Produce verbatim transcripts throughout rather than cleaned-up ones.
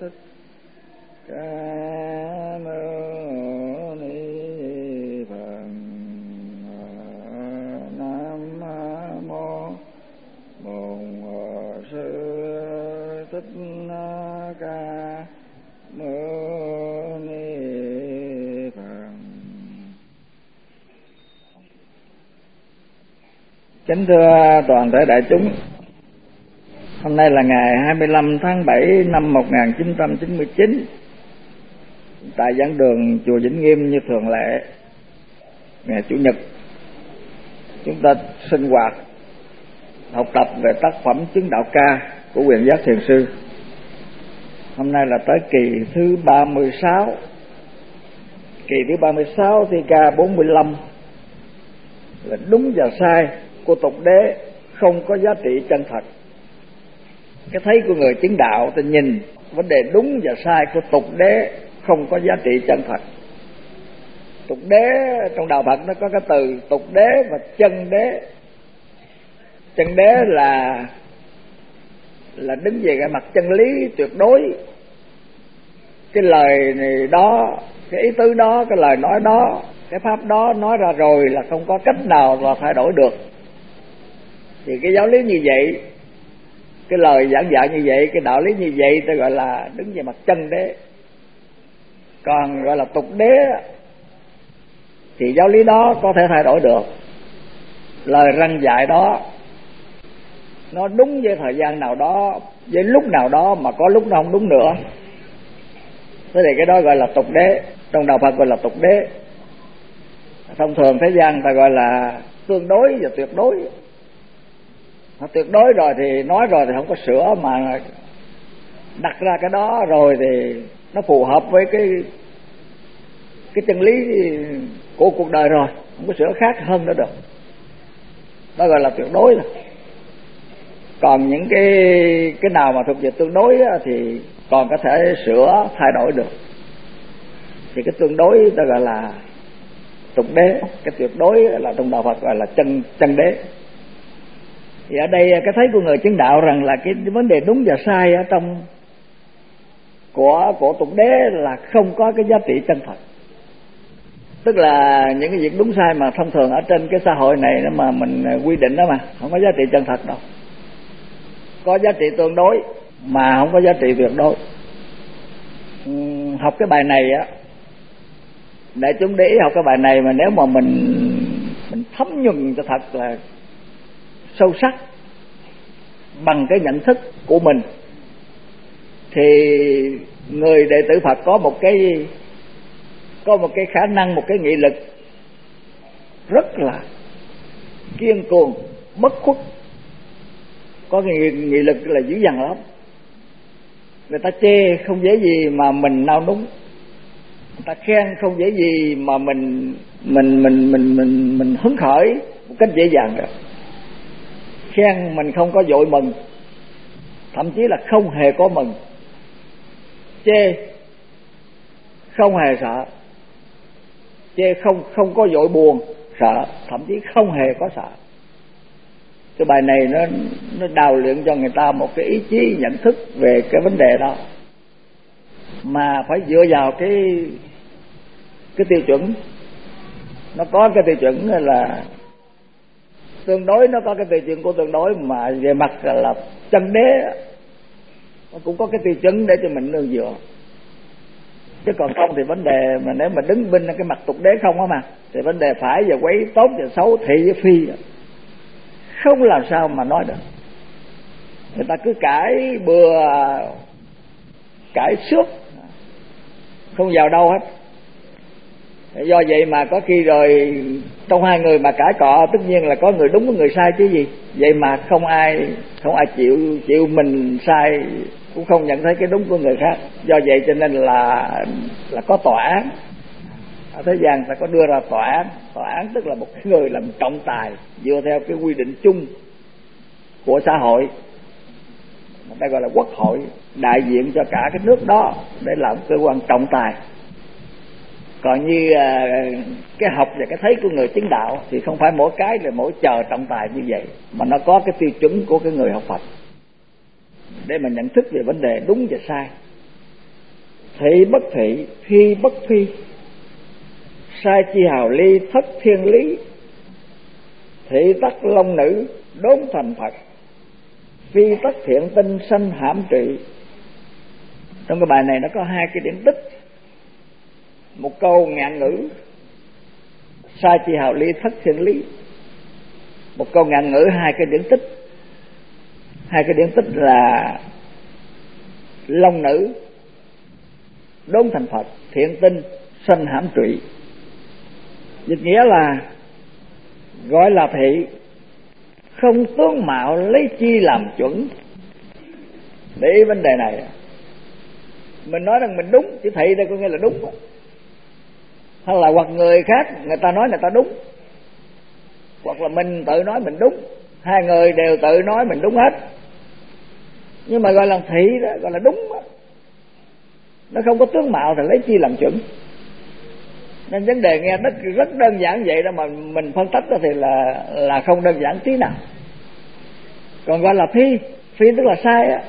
Thích Ca Mâu Ni Phật. Nam mô Bổn Sư Thích Ca Mâu Ni Phật. Kính thưa toàn thể đại chúng, hôm nay là ngày hai mươi lăm tháng bảy năm một nghìn chín trăm chín mươi chín, tại giảng đường chùa Vĩnh Nghiêm như thường lệ. Ngày Chủ nhật chúng ta sinh hoạt học tập về tác phẩm Chứng Đạo Ca của Quyền Giác Thiền Sư. Hôm nay là tới kỳ thứ ba mươi sáu, kỳ thứ ba mươi sáu thi ca bốn mươi lăm là đúng và sai của tục đế không có giá trị chân thật. Cái thấy của người chứng đạo ta nhìn vấn đề đúng và sai của tục đế không có giá trị chân thật. Tục đế trong đạo Phật nó có cái từ tục đế và chân đế. Chân đế là là đứng về cái mặt chân lý tuyệt đối. Cái lời này đó, cái ý tứ đó, cái lời nói đó, cái pháp đó nói ra rồi là không có cách nào mà thay đổi được. Thì cái giáo lý như vậy, cái lời giảng dạy như vậy, cái đạo lý như vậy ta gọi là đứng về mặt chân đế. Còn gọi là tục đế thì giáo lý đó có thể thay đổi được. Lời răn dạy đó nó đúng với thời gian nào đó, với lúc nào đó, mà có lúc nó không đúng nữa. Thế thì cái đó gọi là tục đế. Trong đạo Phật gọi là tục đế. Thông thường thế gian ta gọi là tương đối và tuyệt đối. Tuyệt đối rồi thì nói rồi thì không có sửa, mà đặt ra cái đó rồi thì nó phù hợp với cái cái chân lý của cuộc đời rồi, không có sửa khác hơn nữa được. Đó gọi là tuyệt đối rồi. Còn những cái cái nào mà thuộc về tương đối thì còn có thể sửa thay đổi được. Thì cái tương đối ta gọi là tục đế, cái tuyệt đối là trong đạo Phật gọi là chân chân đế. Thì ở đây cái thấy của người chứng đạo rằng là cái vấn đề đúng và sai ở trong của của tục đế là không có cái giá trị chân thật. Tức là những cái việc đúng sai mà thông thường ở trên cái xã hội này mà mình quy định đó mà không có giá trị chân thật đâu. Có giá trị tương đối mà không có giá trị tuyệt đối. Uhm, học cái bài này á, để chúng để ý học cái bài này, mà nếu mà mình mình thấm nhuần cho thật là sâu sắc bằng cái nhận thức của mình, thì người đệ tử Phật có một cái có một cái khả năng, một cái nghị lực rất là kiên cường, bất khuất. Có cái nghị, nghị lực là dữ dằn lắm. Người ta chê không dễ gì mà mình nao núng, người ta khen không dễ gì mà mình mình mình mình mình mình hứng khởi một cách dễ dàng được. Khen mình không có vội mừng, thậm chí là không hề có mừng. Chê không hề sợ, chê không không có vội buồn sợ, thậm chí không hề có sợ. Cái bài này nó nó đào luyện cho người ta một cái ý chí nhận thức về cái vấn đề đó, mà phải dựa vào cái cái tiêu chuẩn. Nó có cái tiêu chuẩn là tương đối, nó có cái tiêu chuẩn của tương đối, mà về mặt là chân đế nó cũng có cái tiêu chuẩn để cho mình nương dựa. Chứ còn không thì vấn đề mà nếu mà đứng bên cái mặt tục đế không á mà, thì vấn đề phải và quấy, tốt và xấu, thị với phi, không làm sao mà nói được. Người ta cứ cãi bừa, cãi suốt, không vào đâu hết. Do vậy mà có khi rồi trong hai người mà cãi cọ, tất nhiên là có người đúng có người sai chứ gì. Vậy mà không ai không ai chịu chịu mình sai, cũng không nhận thấy cái đúng của người khác. Do vậy cho nên là là có tòa án. Ở thế gian ta có đưa ra tòa án. Tòa án tức là một người làm trọng tài dựa theo cái quy định chung của xã hội, người ta gọi là quốc hội, đại diện cho cả cái nước đó để làm cơ quan trọng tài. Còn như uh, cái học và cái thấy của người chứng đạo thì không phải mỗi cái là mỗi chờ trọng tài như vậy, mà nó có cái tiêu chuẩn của cái người học Phật để mà nhận thức về vấn đề đúng và sai. thị bất thị, phi bất phi, sai chi hào ly, thất thiên lý, thị tắc long nữ, đốn thành Phật, phi tắc thiện tinh, sanh hãm trị. Trong cái bài này nó có hai cái điểm tích, một câu ngạn ngữ sai chi hào ly, thất thiên lý, một câu ngạn ngữ hai cái điểm tích. Hai cái điểm tích là long nữ, đốn thành Phật, thiện tinh, sanh hãm trụy. Dịch nghĩa là gọi là thị, không tướng mạo lấy chi làm chuẩn. Để ý vấn đề này, mình nói rằng mình đúng, chữ thị đây có nghĩa là đúng, hay là hoặc người khác người ta nói người ta đúng, hoặc là mình tự nói mình đúng, hai người đều tự nói mình đúng hết. Nhưng mà gọi là thị đó, gọi là đúng đó. Nó không có tướng mạo thì lấy chi làm chuẩn. Nên vấn đề nghe rất, rất đơn giản vậy đó, mà mình phân tích đó thì là là không đơn giản tí nào. Còn gọi là phi, phi tức là sai á.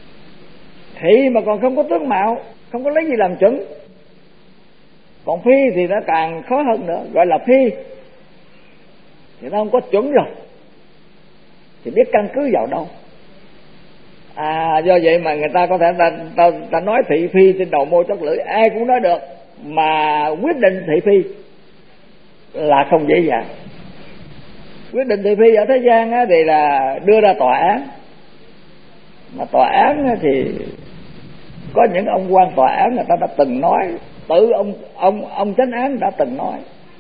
Thị mà còn không có tướng mạo, không có lấy gì làm chuẩn. Còn phi thì nó càng khó hơn nữa, gọi là phi thì nó không có chuẩn rồi, thì biết căn cứ vào đâu. À do vậy mà người ta có thể ta, ta, ta nói thị phi trên đầu môi chót lưỡi, ai cũng nói được, mà quyết định thị phi là không dễ dàng. Quyết định thị phi ở thế gian á, thì là đưa ra tòa án, mà tòa án á, thì có những ông quan tòa án người ta đã từng nói, tự ông ông ông chánh án đã từng nói,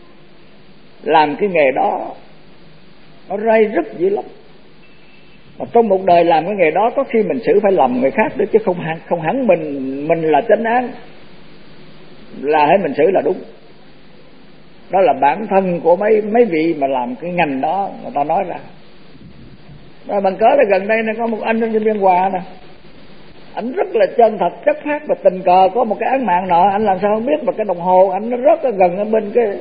làm cái nghề đó nó ray rứt dữ lắm. Mà trong một đời làm cái nghề đó có khi mình xử phải lầm người khác nữa, chứ không hẳn không hẳn mình mình là chánh án là hãy mình xử là đúng. Đó là bản thân của mấy mấy vị mà làm cái ngành đó người ta nói ra. Rồi bằng cớ là gần đây này có một anh ở trên Biên Hòa nè, anh rất là chân thật chất phác, và tình cờ có một cái án mạng nọ, anh làm sao không biết, mà cái đồng hồ anh nó rất là gần ở bên cái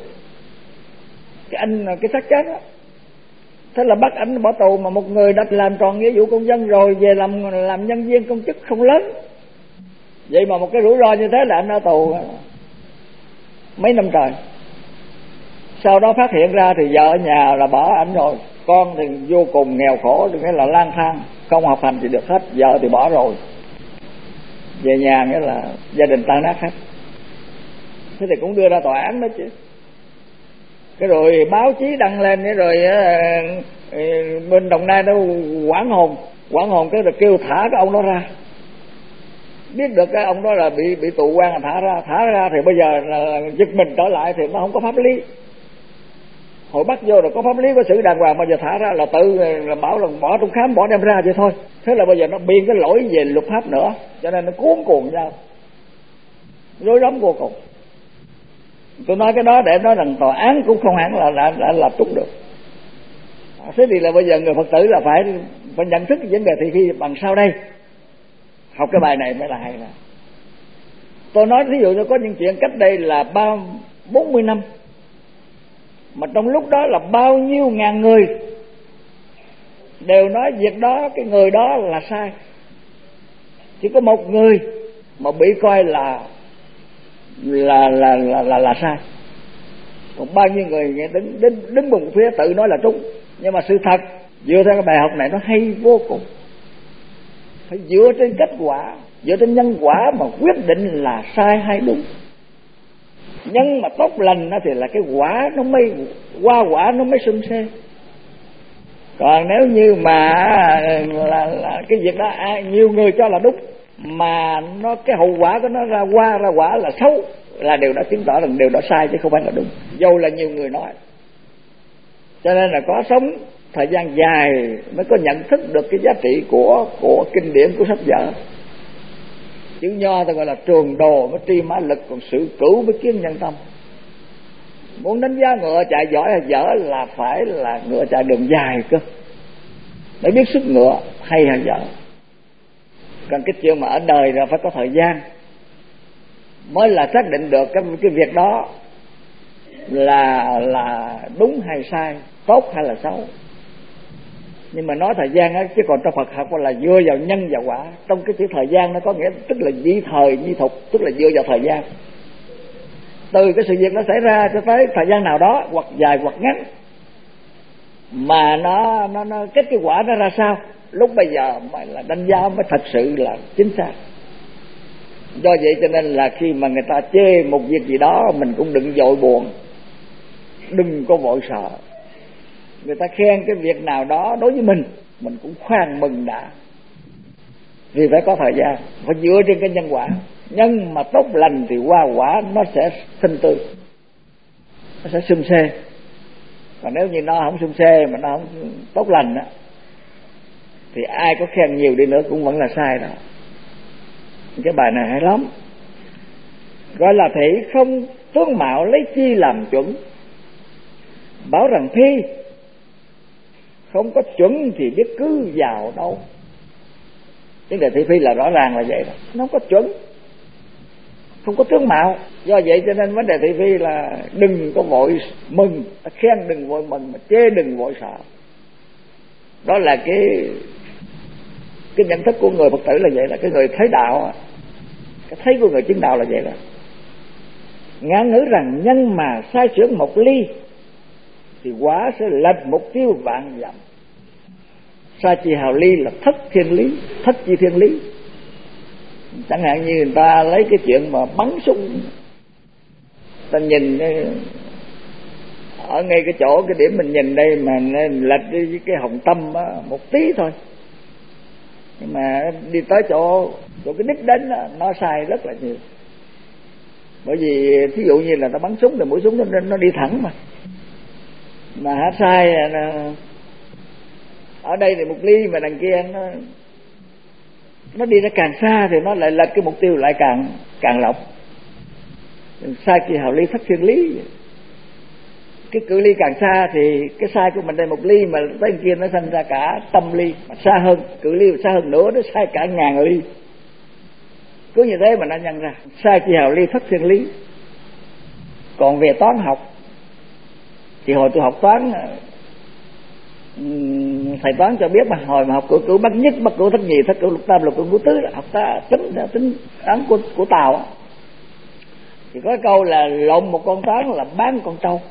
cái anh cái xác chết á. Thế là bắt anh bỏ tù, mà một người đã làm tròn nghĩa vụ công dân rồi về làm làm nhân viên công chức không lớn. Vậy mà một cái rủi ro như thế là anh ở tù mấy năm trời. Sau đó phát hiện ra thì vợ ở nhà là bỏ ảnh rồi, con thì vô cùng nghèo khổ, nghĩa là lang thang, không học hành gì được hết, vợ thì bỏ rồi. Về nhà nghĩa là gia đình tan nát hết. Thế thì cũng đưa ra tòa án đó chứ. Cái rồi báo chí đăng lên, cái rồi uh, bên Đồng Nai nó hoảng hồn, hoảng hồn cái rồi kêu thả cái ông đó ra. Biết được cái ông đó là bị bị tù quan là thả ra, thả ra thì bây giờ là giật mình trở lại thì nó không có pháp lý. Hồi bắt vô rồi có pháp lý, có xử đàng hoàng, bây giờ thả ra là tự là bảo là bỏ trong khám, bỏ đem ra vậy thôi. Thế là bây giờ nó biên cái lỗi về luật pháp nữa, cho nên nó cuốn cuồng nhau, rối rắm vô cùng. Tôi nói cái đó để nói rằng tòa án cũng không hẳn là là, là lập trúng được. Thế thì là bây giờ người Phật tử là phải phải nhận thức vấn đề thị phi bằng sau đây. Học cái bài này mới là hay nè. Tôi nói ví dụ như có những chuyện cách đây là ba bốn mươi năm, mà trong lúc đó là bao nhiêu ngàn người đều nói việc đó, cái người đó là sai. Chỉ có một người mà bị coi là là là là là, là sai. Còn bao nhiêu người nghe đứng đứng đứng một phía tự nói là trúng. Nhưng mà sự thật dựa theo cái bài học này nó hay vô cùng. Phải dựa trên kết quả, dựa trên nhân quả mà quyết định là sai hay đúng. Nhân mà tốt lành thì là cái quả nó mới qua, quả nó mới sum xê. Còn nếu như mà là, là cái việc đó à, nhiều người cho là đúng, mà nó cái hậu quả của nó ra qua ra quả là xấu, là điều đó chứng tỏ rằng điều đó sai chứ không phải là đúng, dầu là nhiều người nói. Cho nên là có sống thời gian dài mới có nhận thức được cái giá trị của của kinh điển, của sách vở. Chữ Nho ta gọi là trường đồ mới tri mã lực, còn sự cửu mới kiến nhân tâm. Muốn đánh giá ngựa chạy giỏi hay dở là phải là ngựa chạy đường dài cơ, để biết sức ngựa hay hay dở. Còn cái chuyện mà ở đời là phải có thời gian mới là xác định được cái cái việc đó là là đúng hay sai, tốt hay là xấu. Nhưng mà nói thời gian á, chứ còn trong Phật học là dựa vào nhân và quả. Trong cái chữ thời gian nó có nghĩa tức là di thời di thục, tức là dựa vào thời gian. Từ cái sự việc nó xảy ra cho tới thời gian nào đó, hoặc dài hoặc ngắn, mà nó nó nó kết cái quả nó ra sao, lúc bây giờ mới là đánh giá mới thật sự là chính xác. Do vậy cho nên là khi mà người ta chê một việc gì đó, mình cũng đừng vội buồn, đừng có vội sợ. Người ta khen cái việc nào đó đối với mình, mình cũng khoan mừng đã. Vì phải có thời gian, phải dựa trên cái nhân quả. Nhân mà tốt lành thì qua quả nó sẽ xinh tươi, nó sẽ sum xê. Còn nếu như nó không sum xê mà nó không tốt lành đó, thì ai có khen nhiều đi nữa cũng vẫn là sai đó. Cái bài này hay lắm. Gọi là thị không tướng mạo lấy chi làm chuẩn. Bảo rằng thi không có chuẩn thì biết cứ vào đâu. Vấn đề thị phi là rõ ràng là vậy đó. Nó không có chuẩn, không có tướng mạo. Do vậy cho nên vấn đề thị phi là đừng có vội mừng, khen đừng vội mừng, mà chê đừng vội sợ. Đó là cái cái nhận thức của người Phật tử là vậy, là cái người thấy đạo, cái thấy của người chứng đạo là vậy đó. Ngạn ngữ rằng nhân mà sai sửa một ly thì quả sẽ lệch mục tiêu vạn dặm. Sa chi hào ly là thất thiên lý, thất chi thiên lý. Chẳng hạn như người ta lấy cái chuyện mà bắn súng, ta nhìn ở ngay cái chỗ cái điểm mình nhìn đây mà lệch đi với cái hồng tâm một tí thôi, nhưng mà đi tới chỗ chỗ cái đích đến đó, nó sai rất là nhiều. Bởi vì thí dụ như là ta bắn súng thì mũi súng nó nó đi thẳng mà mà hát sai ở đây thì một ly, mà đằng kia nó nó đi nó càng xa thì nó lại lệch cái mục tiêu lại càng càng lệch. Sai chi hào ly thất thiên lý. Cái cự ly càng xa thì cái sai của mình đây một ly, mà tới kia nó sinh ra cả trăm ly, mà xa hơn cự ly xa hơn nữa nó sai cả ngàn ly. Cứ như thế mà nó nhân ra sai chi hào ly thất thiên lý. Còn về toán học thì hồi tôi học toán, thầy toán cho biết mà hồi mà học cửu cửu bắt nhất, bắt cửu thất nhì, thất cửu lục tam, lục cửu ngũ tứ, học ta tính tính toán của của Tàu á, thì có câu là lộn một con toán là bán con trâu.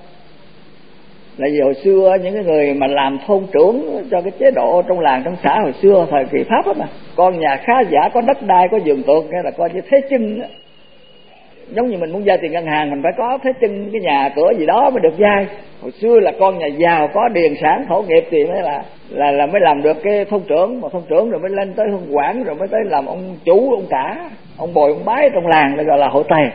Là vì hồi xưa những cái người mà làm thôn trưởng cho cái chế độ trong làng trong xã hồi xưa thời kỳ Pháp á, mà con nhà khá giả, có đất đai, có vườn tược, cái là coi như thế chân á. Giống như mình muốn vay tiền ngân hàng mình phải có thế chân cái nhà cửa gì đó mới được vay. Hồi xưa là con nhà giàu có điền sản thổ nghiệp thì mới là là là mới làm được cái thôn trưởng, mà thôn trưởng rồi mới lên tới hương quản, rồi mới tới làm ông chủ, ông cả, ông bồi ông bái trong làng, là gọi là hội tề.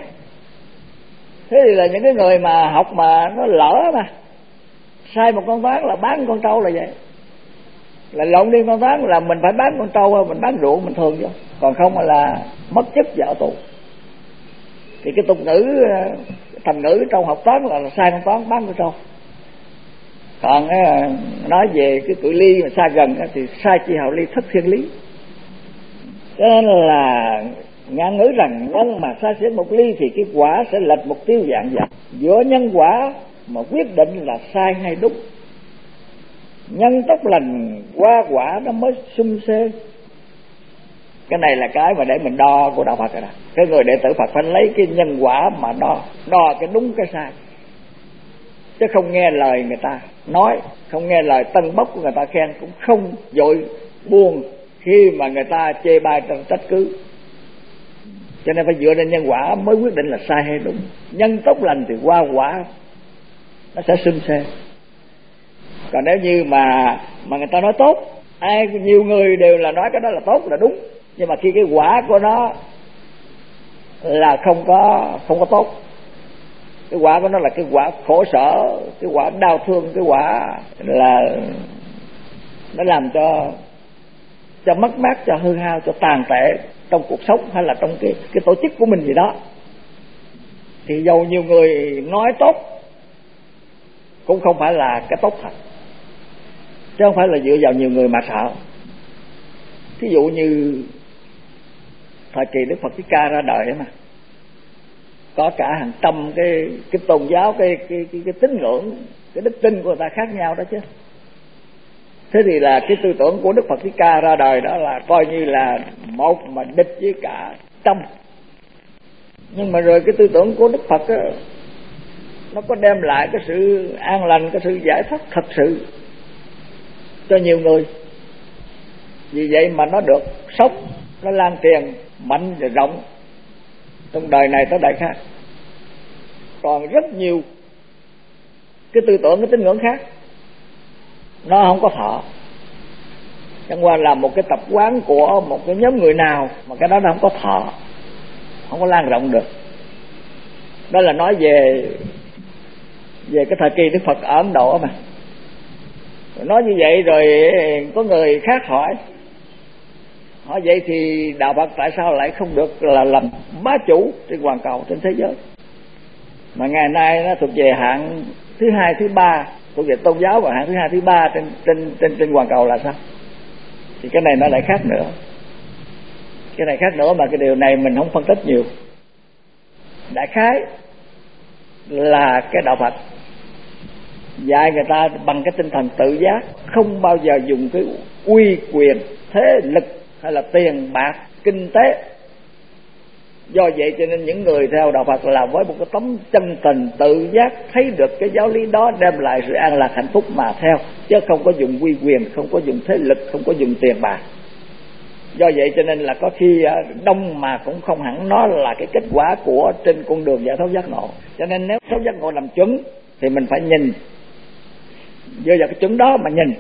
Thế thì là những cái người mà học mà nó lỡ mà sai một con toán là bán con trâu là vậy, là lộn đi con toán là mình phải bán con trâu, mình bán ruộng mình thường chứ, còn không là mất chức vợ tù. Thì cái tục ngữ thành ngữ trong học toán là, là sai con toán bán con trâu. Còn nói về cái cự ly mà xa gần thì sai chi hào ly thất thiên lý. Cho nên là ngạn ngữ rằng nhân mà sai sửa một ly thì cái quả sẽ lệch mục tiêu vạn dặm. Giữa nhân quả mà quyết định là sai hay đúng. Nhân tốt lành qua quả nó mới sum xê. Cái này là cái mà để mình đo của đạo Phật rồi đó. Cái người đệ tử Phật phải lấy cái nhân quả mà đo, đo cái đúng cái sai, chứ không nghe lời người ta nói, không nghe lời tân bốc của người ta khen, cũng không vội buồn khi mà người ta chê bai trách cứ. Cho nên phải dựa trên nhân quả mới quyết định là sai hay đúng. Nhân tốt lành thì qua quả nó sẽ sum xê. Còn nếu như mà mà người ta nói tốt, ai nhiều người đều là nói cái đó là tốt là đúng, nhưng mà khi cái quả của nó là không có không có tốt, cái quả của nó là cái quả khổ sở, cái quả đau thương, cái quả là nó làm cho cho mất mát, cho hư hao, cho tàn tệ trong cuộc sống hay là trong cái cái tổ chức của mình gì đó, thì dầu nhiều người nói tốt cũng không phải là cái tốt thật, chứ không phải là dựa vào nhiều người mà sợ. Thí dụ như thời kỳ Đức Phật Thích Ca ra đời mà có cả hàng trăm cái cái tôn giáo, cái cái cái, cái tín ngưỡng, cái đức tin của người ta khác nhau đó chứ. Thế thì là cái tư tưởng của Đức Phật Thích Ca ra đời đó là coi như là một mà địch với cả trong. Nhưng mà rồi cái tư tưởng của Đức Phật á, nó có đem lại cái sự an lành, cái sự giải thoát thật sự cho nhiều người. Vì vậy mà nó được sống, nó lan truyền mạnh và rộng trong đời này tới đời khác. Còn rất nhiều cái tư tưởng, cái tín ngưỡng khác nó không có thọ, chẳng qua là một cái tập quán của một cái nhóm người nào mà cái đó nó không có thọ, không có lan rộng được. Đó là nói về về cái thời kỳ Đức Phật ở Ấn Độ mà. Nói như vậy rồi có người khác hỏi hỏi vậy thì đạo Phật tại sao lại không được là làm bá chủ trên toàn cầu, trên thế giới, mà ngày nay nó thuộc về hạng thứ hai, thứ ba, thuộc về tôn giáo và hạng thứ hai, thứ ba trên trên trên trên toàn cầu là sao? Thì cái này nó lại khác nữa. Cái này khác nữa mà cái điều này mình không phân tích nhiều. Đại khái là cái đạo Phật dạy người ta bằng cái tinh thần tự giác, không bao giờ dùng cái uy quyền, thế lực hay là tiền bạc, kinh tế. Do vậy cho nên những người theo đạo Phật là với một cái tấm chân tình tự giác, thấy được cái giáo lý đó đem lại sự an lạc hạnh phúc mà theo, chứ không có dùng uy quyền, không có dùng thế lực, không có dùng tiền bạc. Do vậy cho nên là có khi đông mà cũng không hẳn nó là cái kết quả của trên con đường giải thoát giác ngộ. Cho nên nếu thoát giác ngộ làm chuẩn thì mình phải nhìn dựa vào cái chuẩn đó mà nhìn,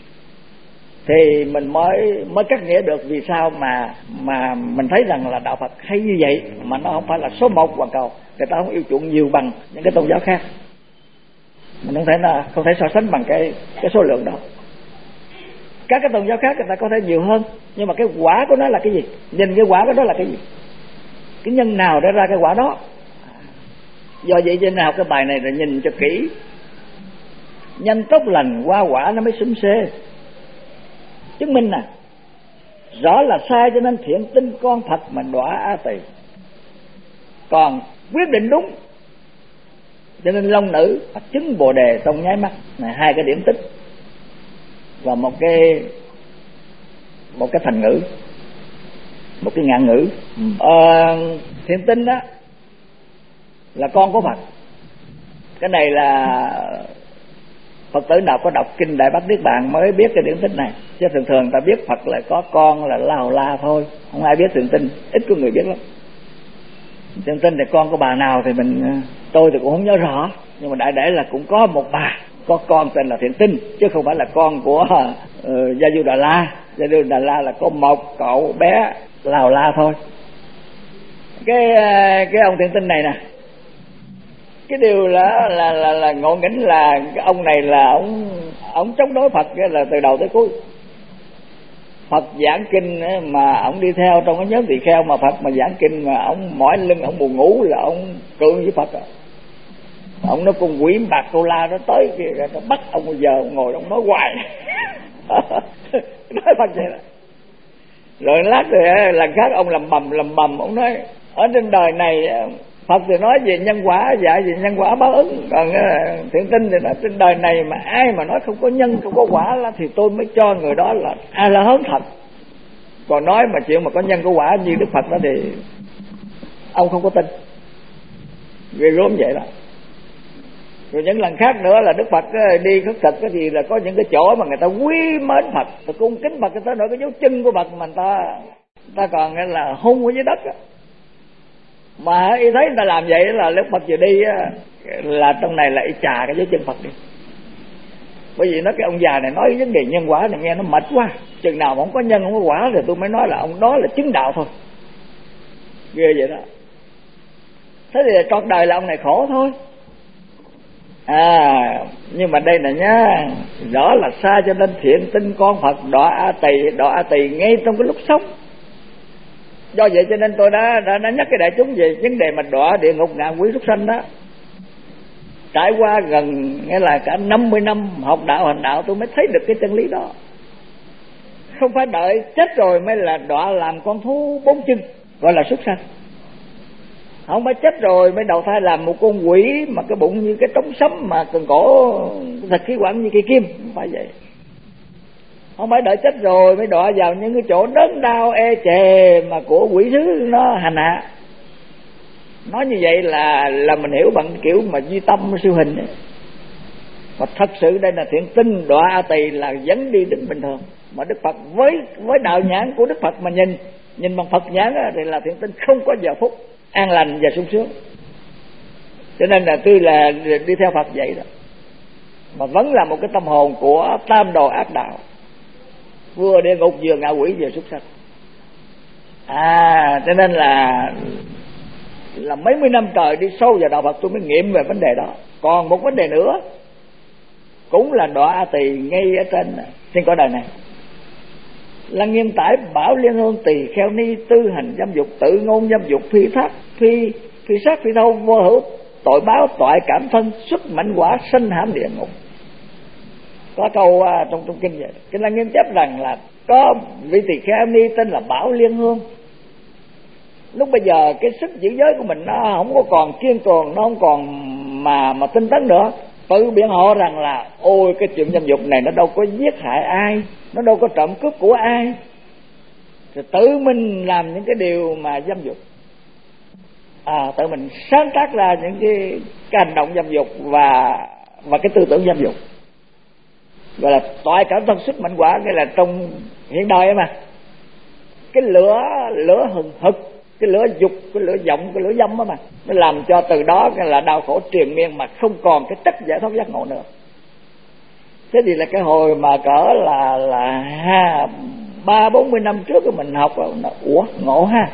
thì mình mới mới cắt nghĩa được vì sao mà mà mình thấy rằng là đạo Phật hay như vậy mà nó không phải là số một toàn cầu. Người ta không yêu chuộng nhiều bằng những cái tôn giáo khác, mình không thể là không thể so sánh bằng cái cái số lượng đó. Các cái tôn giáo khác người ta có thể nhiều hơn, nhưng mà cái quả của nó là cái gì? Nhìn cái quả của nó là cái gì? Cái nhân nào để ra cái quả đó? Do vậy cho nên học cái bài này rồi nhìn cho kỹ, nhân tốt lành qua quả nó mới xứng xê. Chứng minh nè, rõ là sai cho nên thiện tin con Phật mà đọa A Tỳ, còn quyết định đúng cho nên long nữ chứng Bồ Đề trong nháy mắt. Này, hai cái điểm tích và một cái một cái thành ngữ, một cái ngạn ngữ. ừ. ờ, thiện tin đó là con của Phật. Cái này là Phật tử nào có đọc kinh Đại Bát Niết Bàn mới biết cái điểm tích này, chứ thường thường ta biết Phật là có con là La Hầu La thôi, không ai biết thiện tinh, ít có người biết lắm. Thiện tinh thì con của bà nào thì mình tôi thì cũng không nhớ rõ, nhưng mà đại để là cũng có một bà có con tên là Thiện Tinh, chứ không phải là con của uh, Gia Du Đà La. Gia Du Đà La là có một cậu bé La Hầu La thôi. Cái cái ông Thiện Tinh này nè, cái điều là là là, là ngộ nghĩnh là cái ông này là ông ông chống đối Phật là từ đầu tới cuối. Phật giảng kinh mà ông đi theo trong cái nhóm tỳ kheo mà Phật mà giảng kinh mà ông mỏi lưng, ông buồn ngủ là ông cương với Phật. Ông nói con quỷ bạc cô la nó tới kia, nó bắt ông bây giờ ông ngồi ông nói hoài. Nói Phật vậy đó. Rồi lát rồi lần khác ông lầm bầm lầm bầm, ông nói ở trên đời này Phật thì nói về nhân quả, dạy về nhân quả báo ứng, còn Thiện Tinh thì nói trên đời này mà ai mà nói không có nhân không có quả là thì tôi mới cho người đó là A La Hán thật. Còn nói mà chuyện mà có nhân có quả như Đức Phật đó thì ông không có tin. Ghê gớm vậy đó. Rồi những lần khác nữa là Đức Phật đi khất thực cái gì là có những cái chỗ mà người ta quý mến Phật, ta cung kính Phật, người ta nói cái dấu chân của Phật mà người ta người ta còn là hung ở dưới đất đó. Mà y thấy người ta làm vậy là lúc Phật vừa đi là trong này là y chà cái dấu chân Phật đi. Bởi vì nó cái ông già này nói cái vấn đề nhân quả này nghe nó mệt quá. Chừng nào mà không có nhân không có quả thì tôi mới nói là ông đó là chứng đạo thôi. Ghê vậy đó. Thế thì trọn đời là ông này khổ thôi. À, nhưng mà đây là nhá, rõ là xa cho nên thiện tinh con Phật đọa A Tỳ, đọa A Tỳ ngay trong cái lúc sống. Do vậy cho nên tôi đã, đã, đã nhắc cái đại chúng về vấn đề mà đọa địa ngục ngạ quỷ súc sanh đó. Trải qua gần nghĩa là cả năm mươi năm học đạo hành đạo tôi mới thấy được cái chân lý đó. Không phải đợi chết rồi mới là đọa làm con thú bốn chân gọi là súc sanh. Không phải chết rồi mới đầu thai làm một con quỷ mà cái bụng như cái trống sấm mà cần cổ thịt khí quản như cây kim, không phải vậy. không phải đợi chết rồi mới đọa vào những cái chỗ đớn đau e chề mà của quỷ sứ nó hành hạ. Nói như vậy là là mình hiểu bằng kiểu mà duy tâm siêu hình ấy. Mà thật sự đây là thiện tinh đọa A Tỳ là dẫn đi đến bình thường. Mà Đức Phật với với đạo nhãn của Đức Phật mà nhìn nhìn bằng Phật nhãn thì là thiện tinh không có giờ phút an lành và sung sướng. Cho nên là tuy là đi theo Phật vậy đó, mà vẫn là một cái tâm hồn của tam đồ ác đạo, vừa địa ngục vừa ngạ quỷ vừa súc sanh. À cho nên là là mấy mươi năm trời đi sâu vào đạo Phật tôi mới nghiệm về vấn đề đó. Còn một vấn đề nữa cũng là đọa A Tỳ ngay ở trên trên cõi đời này. Lăng Nghiêm tải bảo liên hương tỳ kheo ni tư hành dâm dục, tự ngôn dâm dục, phi thác phi phi sát phi thâu vô hữu, tội báo toại cảm thân, xuất mãnh quả sanh hãm địa ngục. Có câu uh, trong trong kinh vậy, kinh Lăng Nghiêm chép rằng là có vị tỳ kheo ni tên là Bảo Liên Hương. Lúc bây giờ cái sức giữ giới của mình nó không có còn kiên cường, nó không còn mà mà tinh tấn nữa, tự biện hộ rằng là ôi cái chuyện dâm dục này nó đâu có giết hại ai, nó đâu có trộm cướp của ai, rồi tự mình làm những cái điều mà dâm dục, à tự mình sáng tác ra những cái, cái hành động dâm dục và và cái tư tưởng dâm dục, gọi là toại cảm thân xuất mãnh quả. Cái là trong hiện đời ấy mà cái lửa lửa hừng hực, cái lửa dục, cái lửa vọng, cái lửa dâm đó mà nó làm cho từ đó cái là đau khổ triền miên mà không còn cái chất giải thoát giác ngộ nữa. Thế thì là cái hồi mà cỡ là là ha ba bốn mươi năm trước mình học nó ủa ngộ ha,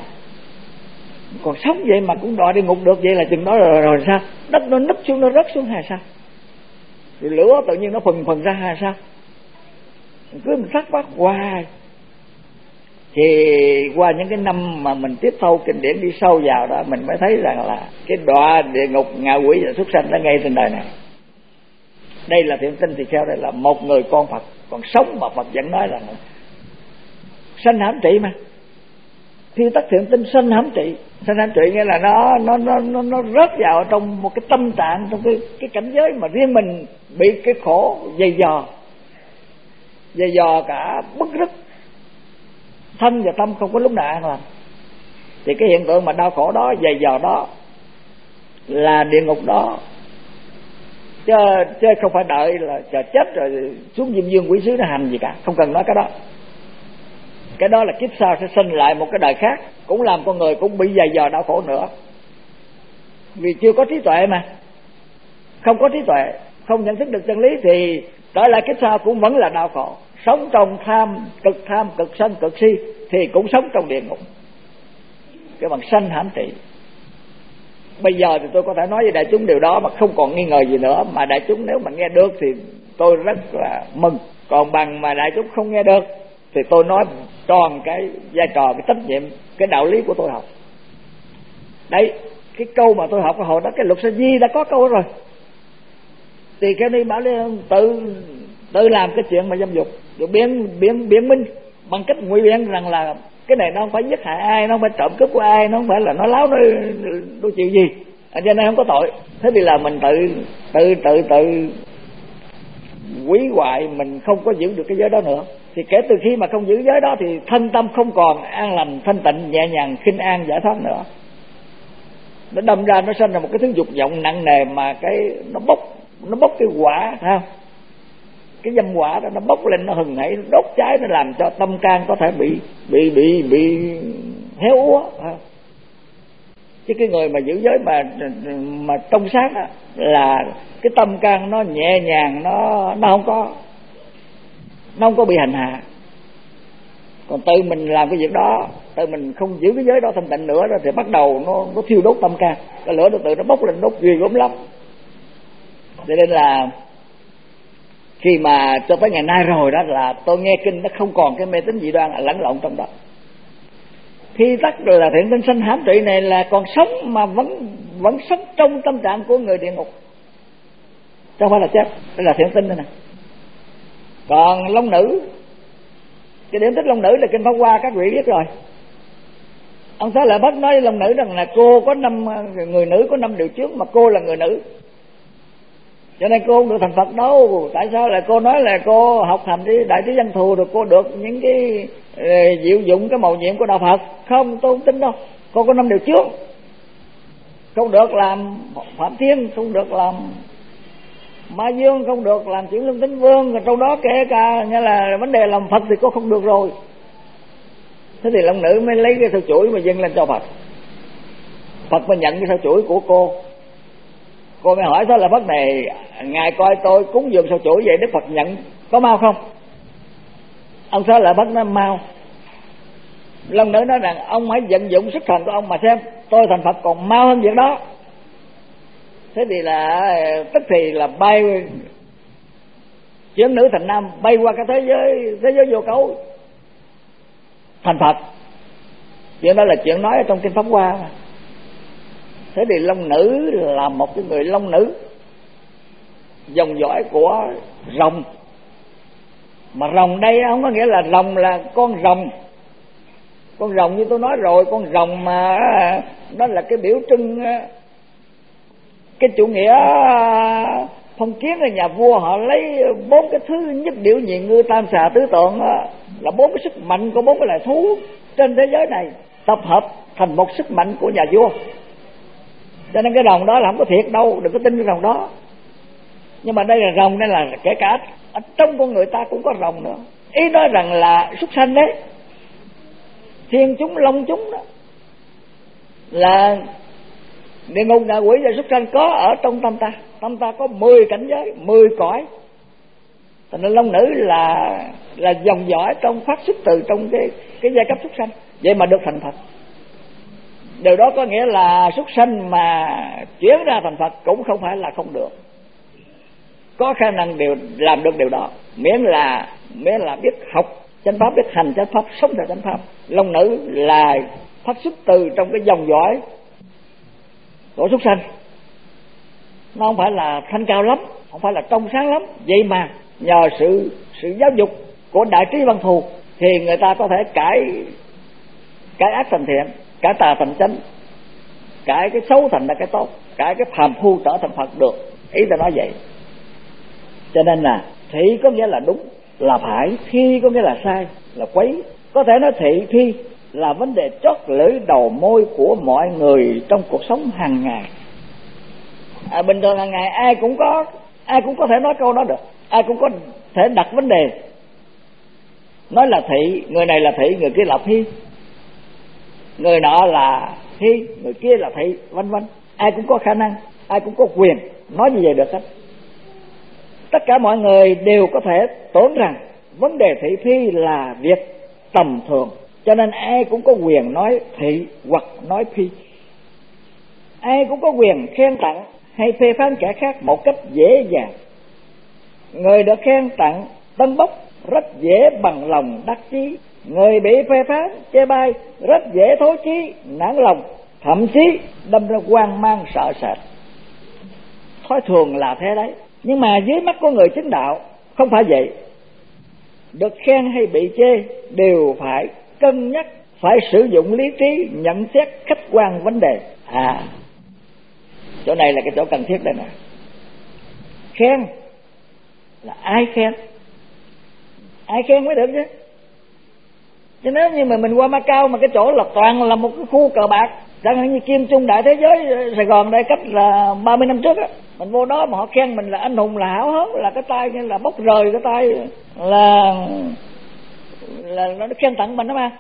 còn sống vậy mà cũng đọa địa ngục được, vậy là chừng đó rồi, rồi sao đất nó nứt xuống, nó rớt xuống hay sao, rồi lửa tự nhiên nó phừng phừng ra hay sao, cứ mình thắc mắc hoài. Thì qua những cái năm mà mình tiếp thu kinh điển đi sâu vào đó, mình mới thấy rằng là cái đọa địa ngục ngạ quỷ và súc sanh nó ngay trên đời này. Đây là thiện tinh tỳ kheo, đây là một người con Phật còn sống mà Phật vẫn nói rằng là sanh hãm trị mà. Khi tất thiện tinh sanh hãm trị, sanh hãm trị nghĩa là nó nó nó nó nó rớt vào trong một cái tâm trạng, trong cái cái cảnh giới mà riêng mình bị cái khổ dày dò, dày dò cả bức rứt, thân và tâm không có lúc nào an lành. Thì cái hiện tượng mà đau khổ đó, dày dò đó là địa ngục đó, chứ, chứ không phải đợi là chờ chết rồi xuống diêm dương quỷ sứ nó hành gì cả, không cần nói cái đó. Cái đó là kiếp sau sẽ sinh lại một cái đời khác, cũng làm con người cũng bị dày dò đau khổ nữa, vì chưa có trí tuệ mà. Không có trí tuệ, không nhận thức được chân lý thì trở lại kiếp sau cũng vẫn là đau khổ. Sống trong tham, cực tham, cực sân, cực si thì cũng sống trong địa ngục, cái bằng sanh hãm trị. Bây giờ thì tôi có thể nói với đại chúng điều đó mà không còn nghi ngờ gì nữa, mà đại chúng nếu mà nghe được thì tôi rất là mừng. Còn bằng mà đại chúng không nghe được thì tôi nói tròn cái vai trò, cái trách nhiệm, cái đạo lý của tôi học. Đấy, cái câu mà tôi học ở hồi đó, cái Luật Sa Di đã có câu đó rồi. Thì cái này bảo lên tự tự làm cái chuyện mà dâm dục, rồi biến biến biến minh bằng cách ngụy biện rằng là cái này nó không phải giết hại ai, nó không phải trộm cướp của ai, nó không phải là nó láo, nó đâu chịu gì, à, cho nên không có tội. Thế thì là mình tự tự tự tự hủy hoại, mình không có giữ được cái giới đó nữa. Thì kể từ khi mà không giữ giới đó thì thân tâm không còn an lành, thanh tịnh, nhẹ nhàng, khinh an, giải thoát nữa. Nó đâm ra nó sinh ra một cái thứ dục vọng nặng nề, mà cái nó bốc nó bốc cái quả, thấy không? Cái dâm quả đó nó bốc lên, nó hừng hãy, nó đốt cháy, nó làm cho tâm can có thể bị bị bị bị héo úa. Chứ cái người mà giữ giới mà mà trong sáng đó, là cái tâm can nó nhẹ nhàng, nó nó không có nó không có bị hành hạ. Còn tự mình làm cái việc đó, tự mình không giữ cái giới đó thanh tịnh nữa đó, thì bắt đầu nó nó thiêu đốt tâm can, cái lửa nó tự nó bốc lên, đốt ghê gớm lắm. Cho nên là khi mà cho tới ngày nay rồi đó, là tôi nghe kinh nó không còn cái mê tín dị đoan lẫn lộn trong đó. Khi tất là thiện tinh sanh hãm trị này là còn sống mà vẫn vẫn sống trong tâm trạng của người địa ngục, chứ không phải là chết. Đây là thiện tinh đây nè. Còn long nữ, cái điểm tích long nữ là kinh Pháp Hoa các vị biết rồi. Ông Xá Lợi Phất nói với long nữ rằng là cô có năm người nữ có năm điều trước, mà cô là người nữ. Cho nên cô không được thành Phật đâu. Tại sao lại cô nói là cô học hành đi Đại Trí Văn Thù rồi cô được những cái diệu dụng, cái mầu nhiệm của đạo Phật? Không, tôi không tin đâu. Cô có năm điều trước: không được làm Phạm Thiên, không được làm Ma Dương, không được làm Chuyển Luân Tính Vương, rồi trong đó kể cả như là vấn đề làm Phật thì cô không được rồi. Thế thì Long Nữ mới lấy cái sao chuỗi mà dâng lên cho Phật. Phật mới nhận cái sao chuỗi của cô. Cô mới hỏi: sao là Phật này, ngài coi tôi cúng dường sao chuỗi vậy, Đức Phật nhận có mau không? Ông Xá Lợi Phất nói mau. Long Nữ nói rằng ông hãy vận dụng sức thần của ông mà xem, tôi thành Phật còn mau hơn việc đó. Thế thì là tức thì là bay, chuyển nữ thành nam, bay qua cái thế giới thế giới vô cấu thành Phật. Chuyện đó là chuyện nói ở trong kinh Pháp Hoa. Thế thì Long Nữ là một cái người Long Nữ dòng dõi của rồng. Mà rồng đây không có nghĩa là rồng là con rồng. Con rồng như tôi nói rồi, con rồng mà nó là cái biểu trưng, cái chủ nghĩa phong kiến là nhà vua họ lấy bốn cái thứ nhất điệu nhị ngư tam xà tứ tượng là bốn cái sức mạnh của bốn cái loài thú trên thế giới này tập hợp thành một sức mạnh của nhà vua. Cho nên cái rồng đó là không có thiệt đâu, đừng có tin cái rồng đó. Nhưng mà đây là rồng, nên là kể cả ở trong con người ta cũng có rồng nữa. Ý nói rằng là súc sanh đấy, thiên chúng long chúng đó, là địa ngục ngạ quỷ và súc sanh có ở trong tâm ta. Tâm ta có mười cảnh giới, mười cõi. Thành nên Long Nữ là là dòng dõi trong phát xuất từ trong cái cái giai cấp súc sanh, vậy mà được thành Phật. Điều đó có nghĩa là súc sanh mà chuyển ra thành Phật cũng không phải là không được, có khả năng điều làm được điều đó, miễn là miễn là biết học chánh pháp, biết hành chánh pháp, sống theo chánh pháp. Long Nữ là phát xuất từ trong cái dòng dõi của súc sanh, nó không phải là thanh cao lắm, không phải là trong sáng lắm. Vậy mà nhờ sự sự giáo dục của Đại Trí Văn Thù thì người ta có thể cải cải ác thành thiện, cải tà thành chánh, cải cái xấu thành là cái tốt, cải cái phàm phu trở thành Phật được. Ý ta nói vậy. Cho nên là thị có nghĩa là đúng, là phải; phi có nghĩa là sai, là quấy. Có thể nói thị phi là vấn đề chót lưỡi đầu môi của mọi người trong cuộc sống hàng ngày. À, bình thường hàng ngày ai cũng có ai cũng có thể nói câu đó được, ai cũng có thể đặt vấn đề nói là thị, người này là thị, người kia là phi, người nọ là phi, người kia là thị, vân vân. Ai cũng có khả năng, ai cũng có quyền nói như vậy được hết. Tất cả mọi người đều có thể tưởng rằng vấn đề thị phi là việc tầm thường, cho nên ai cũng có quyền nói thị hoặc nói phi. Ai cũng có quyền khen tặng hay phê phán kẻ khác một cách dễ dàng. Người được khen tặng tân bốc rất dễ bằng lòng đắc chí, người bị phê phán chê bai rất dễ thối chí nản lòng, thậm chí đâm ra hoang mang sợ sệt. Thói thường là thế đấy, nhưng mà dưới mắt của người chứng đạo không phải vậy. Được khen hay bị chê đều phải cân nhắc, phải sử dụng lý trí nhận xét khách quan vấn đề. À, chỗ này là cái chỗ cần thiết đây nè. Khen là ai khen, ai khen mới được chứ. Chứ nếu như mà mình qua Macau mà cái chỗ là toàn là một cái khu cờ bạc, chẳng hạn như Kim Trung Đại Thế Giới Sài Gòn đây cách là ba mươi năm trước á, mình vô đó mà họ khen mình là anh hùng, là hảo hớn, là cái tay như là bốc rời cái tay, là là nó khen tặng mình đó mà.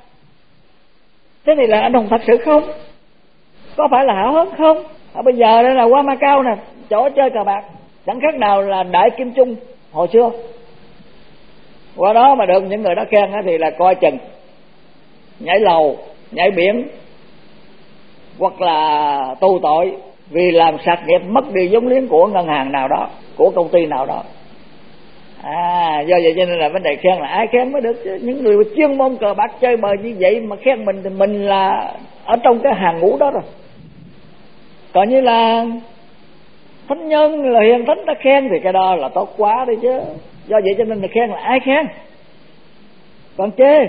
Thế thì là anh hùng thật sự không? Có phải là hảo hớn không? À, bây giờ đây là qua Macau nè, chỗ chơi cờ bạc chẳng khác nào là Đại Kim Trung hồi xưa. Qua đó mà được những người đó khen thì là coi chừng nhảy lầu, nhảy biển, hoặc là tù tội vì làm sạch nghiệp, mất đi vốn liếng của ngân hàng nào đó, của công ty nào đó. À, do vậy cho nên là vấn đề khen là ai khen mới được chứ. Những người chuyên môn cờ bạc chơi bời như vậy mà khen mình thì mình là ở trong cái hàng ngũ đó rồi. Còn như là thánh nhân, là hiền thánh ta khen thì cái đó là tốt quá đi chứ. Do vậy cho nên là khen là ai khen. Còn chê,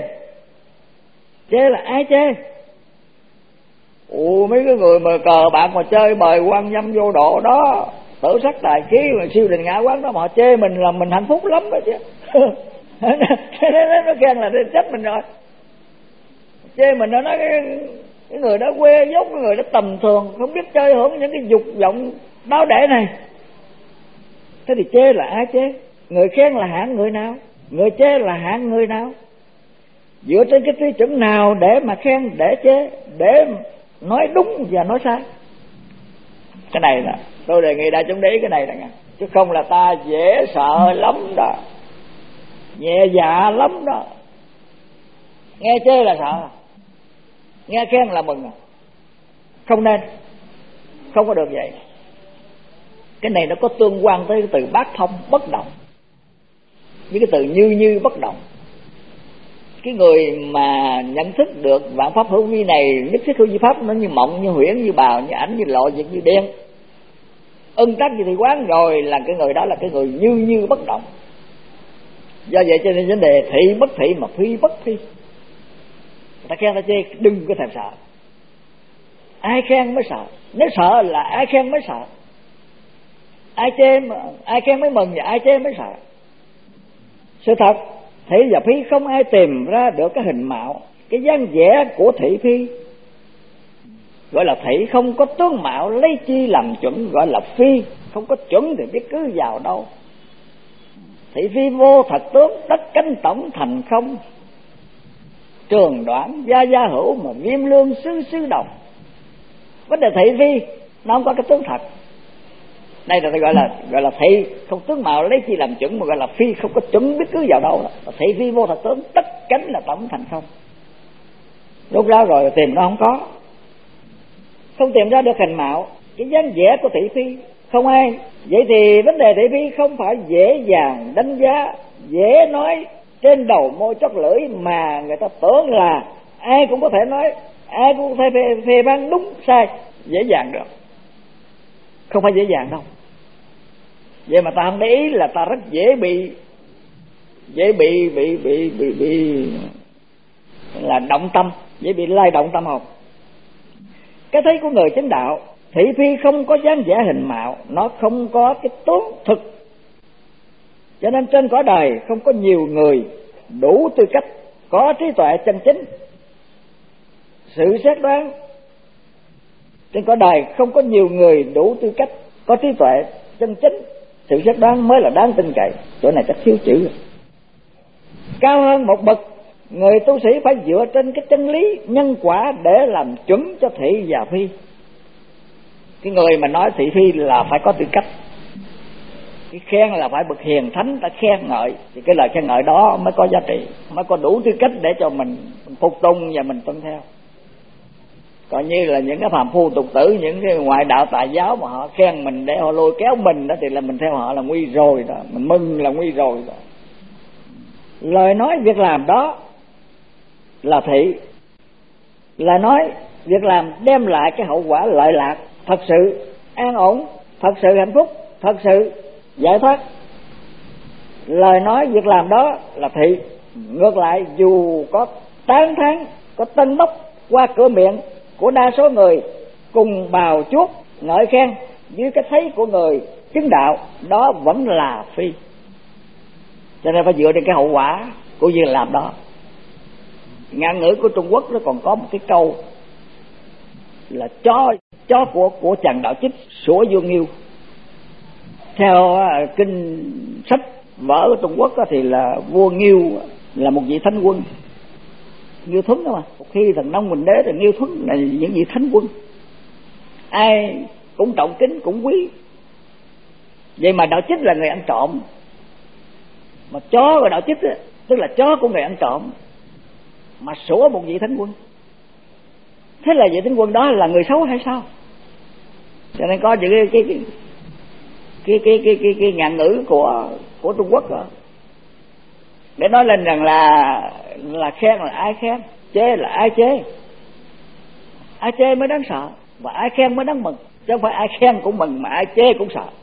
chê là ai chê? Ồ, mấy cái người mà cờ bạc mà chơi bời quan dâm vô độ đó, tự sắc tài khí mà siêu đình ngã quán đó mà họ chê mình là mình hạnh phúc lắm rồi chứ. Nó khen là trách mình rồi, chê mình nó nói cái, cái người đó quê dốc, cái người đó tầm thường, không biết chơi hưởng những cái dục vọng đáo để này. Thế thì chê là ai chê? Người khen là hạng người nào? Người chê là hạng người nào? Dựa trên cái tiêu chuẩn nào để mà khen, để chê, để nói đúng và nói sai? Cái này là tôi đề nghị đại chúng để ý cái này là nghe, chứ không là ta dễ sợ lắm đó, nhẹ dạ lắm đó. Nghe chê là sợ, nghe khen là mừng. Không nên, không có được vậy. Cái này nó có tương quan tới cái từ bát thông bất động, với cái từ như như bất động. Cái người mà nhận thức được vạn pháp hữu vi này, nhất thiết hữu vi pháp, nó như mộng, như huyễn, như bào, như ảnh, như lộ, như, như đen, ưng tắc như thị quán rồi, là cái người đó là cái người như như bất động. Do vậy cho nên vấn đề thị bất thị mà phi bất phi. Người ta khen ta chê đừng có thèm sợ. Ai khen mới sợ, nếu sợ là ai khen mới sợ. Ai chê mà, ai khen mới mừng, và ai chê mới sợ. Sự thật thị và phi không ai tìm ra được cái hình mạo, cái dáng vẻ của thị phi. Gọi là thị không có tướng mạo, lấy chi làm chuẩn, gọi là phi không có chuẩn thì biết cứ vào đâu. Thị phi vô thật tướng, đất cánh tổng thành không. Trường đoạn gia gia hữu mà viêm lương xứ xứ đồng. Vấn đề thị phi nó không có cái tướng thật. Đây là gọi là gọi là thị không tướng mạo, lấy chi làm chuẩn, mà gọi là phi không có chuẩn, biết cứ vào đâu. Thị phi vô thật tướng, tất cánh là tổng thành không. Lúc đó rồi tìm nó không có, không tìm ra được hình mạo, cái dáng vẻ của thị phi không ai. Vậy thì vấn đề thị phi không phải dễ dàng đánh giá, dễ nói trên đầu môi chót lưỡi, mà người ta tưởng là ai cũng có thể nói, ai cũng có thể phê, phê phán đúng sai dễ dàng được. Không phải dễ dàng đâu. Vậy mà ta không để ý là ta rất dễ bị dễ bị bị bị bị, bị là động tâm, dễ bị lay động tâm hồn. Cái thấy của người chánh đạo, thị phi không có dáng vẻ hình mạo, nó không có cái tướng thực. Cho nên trên cõi đời không có nhiều người đủ tư cách có trí tuệ chân chính. Sự xét đoán trên cõi đời không có nhiều người đủ tư cách có trí tuệ chân chính. Sự xét đoán mới là đáng tin cậy. Chỗ này chắc thiếu chữ. Cao hơn một bậc, người tu sĩ phải dựa trên cái chân lý nhân quả để làm chuẩn cho thị và phi. Cái người mà nói thị phi là phải có tư cách. Cái khen là phải bậc hiền thánh ta khen ngợi, thì cái lời khen ngợi đó mới có giá trị, mới có đủ tư cách để cho mình, mình phục tùng và mình tuân theo. Còn như là những cái phàm phu tục tử, những cái ngoại đạo tà giáo mà họ khen mình để họ lôi kéo mình đó, thì là mình theo họ là nguy rồi đó, mình mừng là nguy rồi đó. Lời nói việc làm đó là thị. Lời nói việc làm đem lại cái hậu quả lợi lạc, thật sự an ổn, thật sự hạnh phúc, thật sự giải thoát. Lời nói việc làm đó là thị. Ngược lại, dù có tán thán, có tân bốc qua cửa miệng của đa số người cùng bào chuốt ngợi khen, dưới cái thấy của người chứng đạo, đó vẫn là phi. Cho nên phải dựa trên cái hậu quả của việc làm đó. Ngạn ngữ của Trung Quốc nó còn có một cái câu là chó chó của của chàng đạo chích sủa vua Nghiêu. Theo uh, kinh sách vở của Trung Quốc thì là vua Nghiêu là một vị thánh quân, Nghiêu Thuấn đó mà. Một khi thần nông mình đế thì Nghiêu Thuấn là những vị thánh quân, ai cũng trọng kính cũng quý. Vậy mà đạo chích là người ăn trộm, mà chó của đạo chích á, tức là chó của người ăn trộm, mà sủa một vị thánh quân. Thế là vị thánh quân đó là người xấu hay sao? Cho nên có những cái cái cái cái cái cái, cái, cái ngạn ngữ của của Trung Quốc đó, để nói lên rằng là là khen là ai khen, chê là ai chê. Ai chê mới đáng sợ, và ai khen mới đáng mừng, chứ không phải ai khen cũng mừng mà ai chê cũng sợ.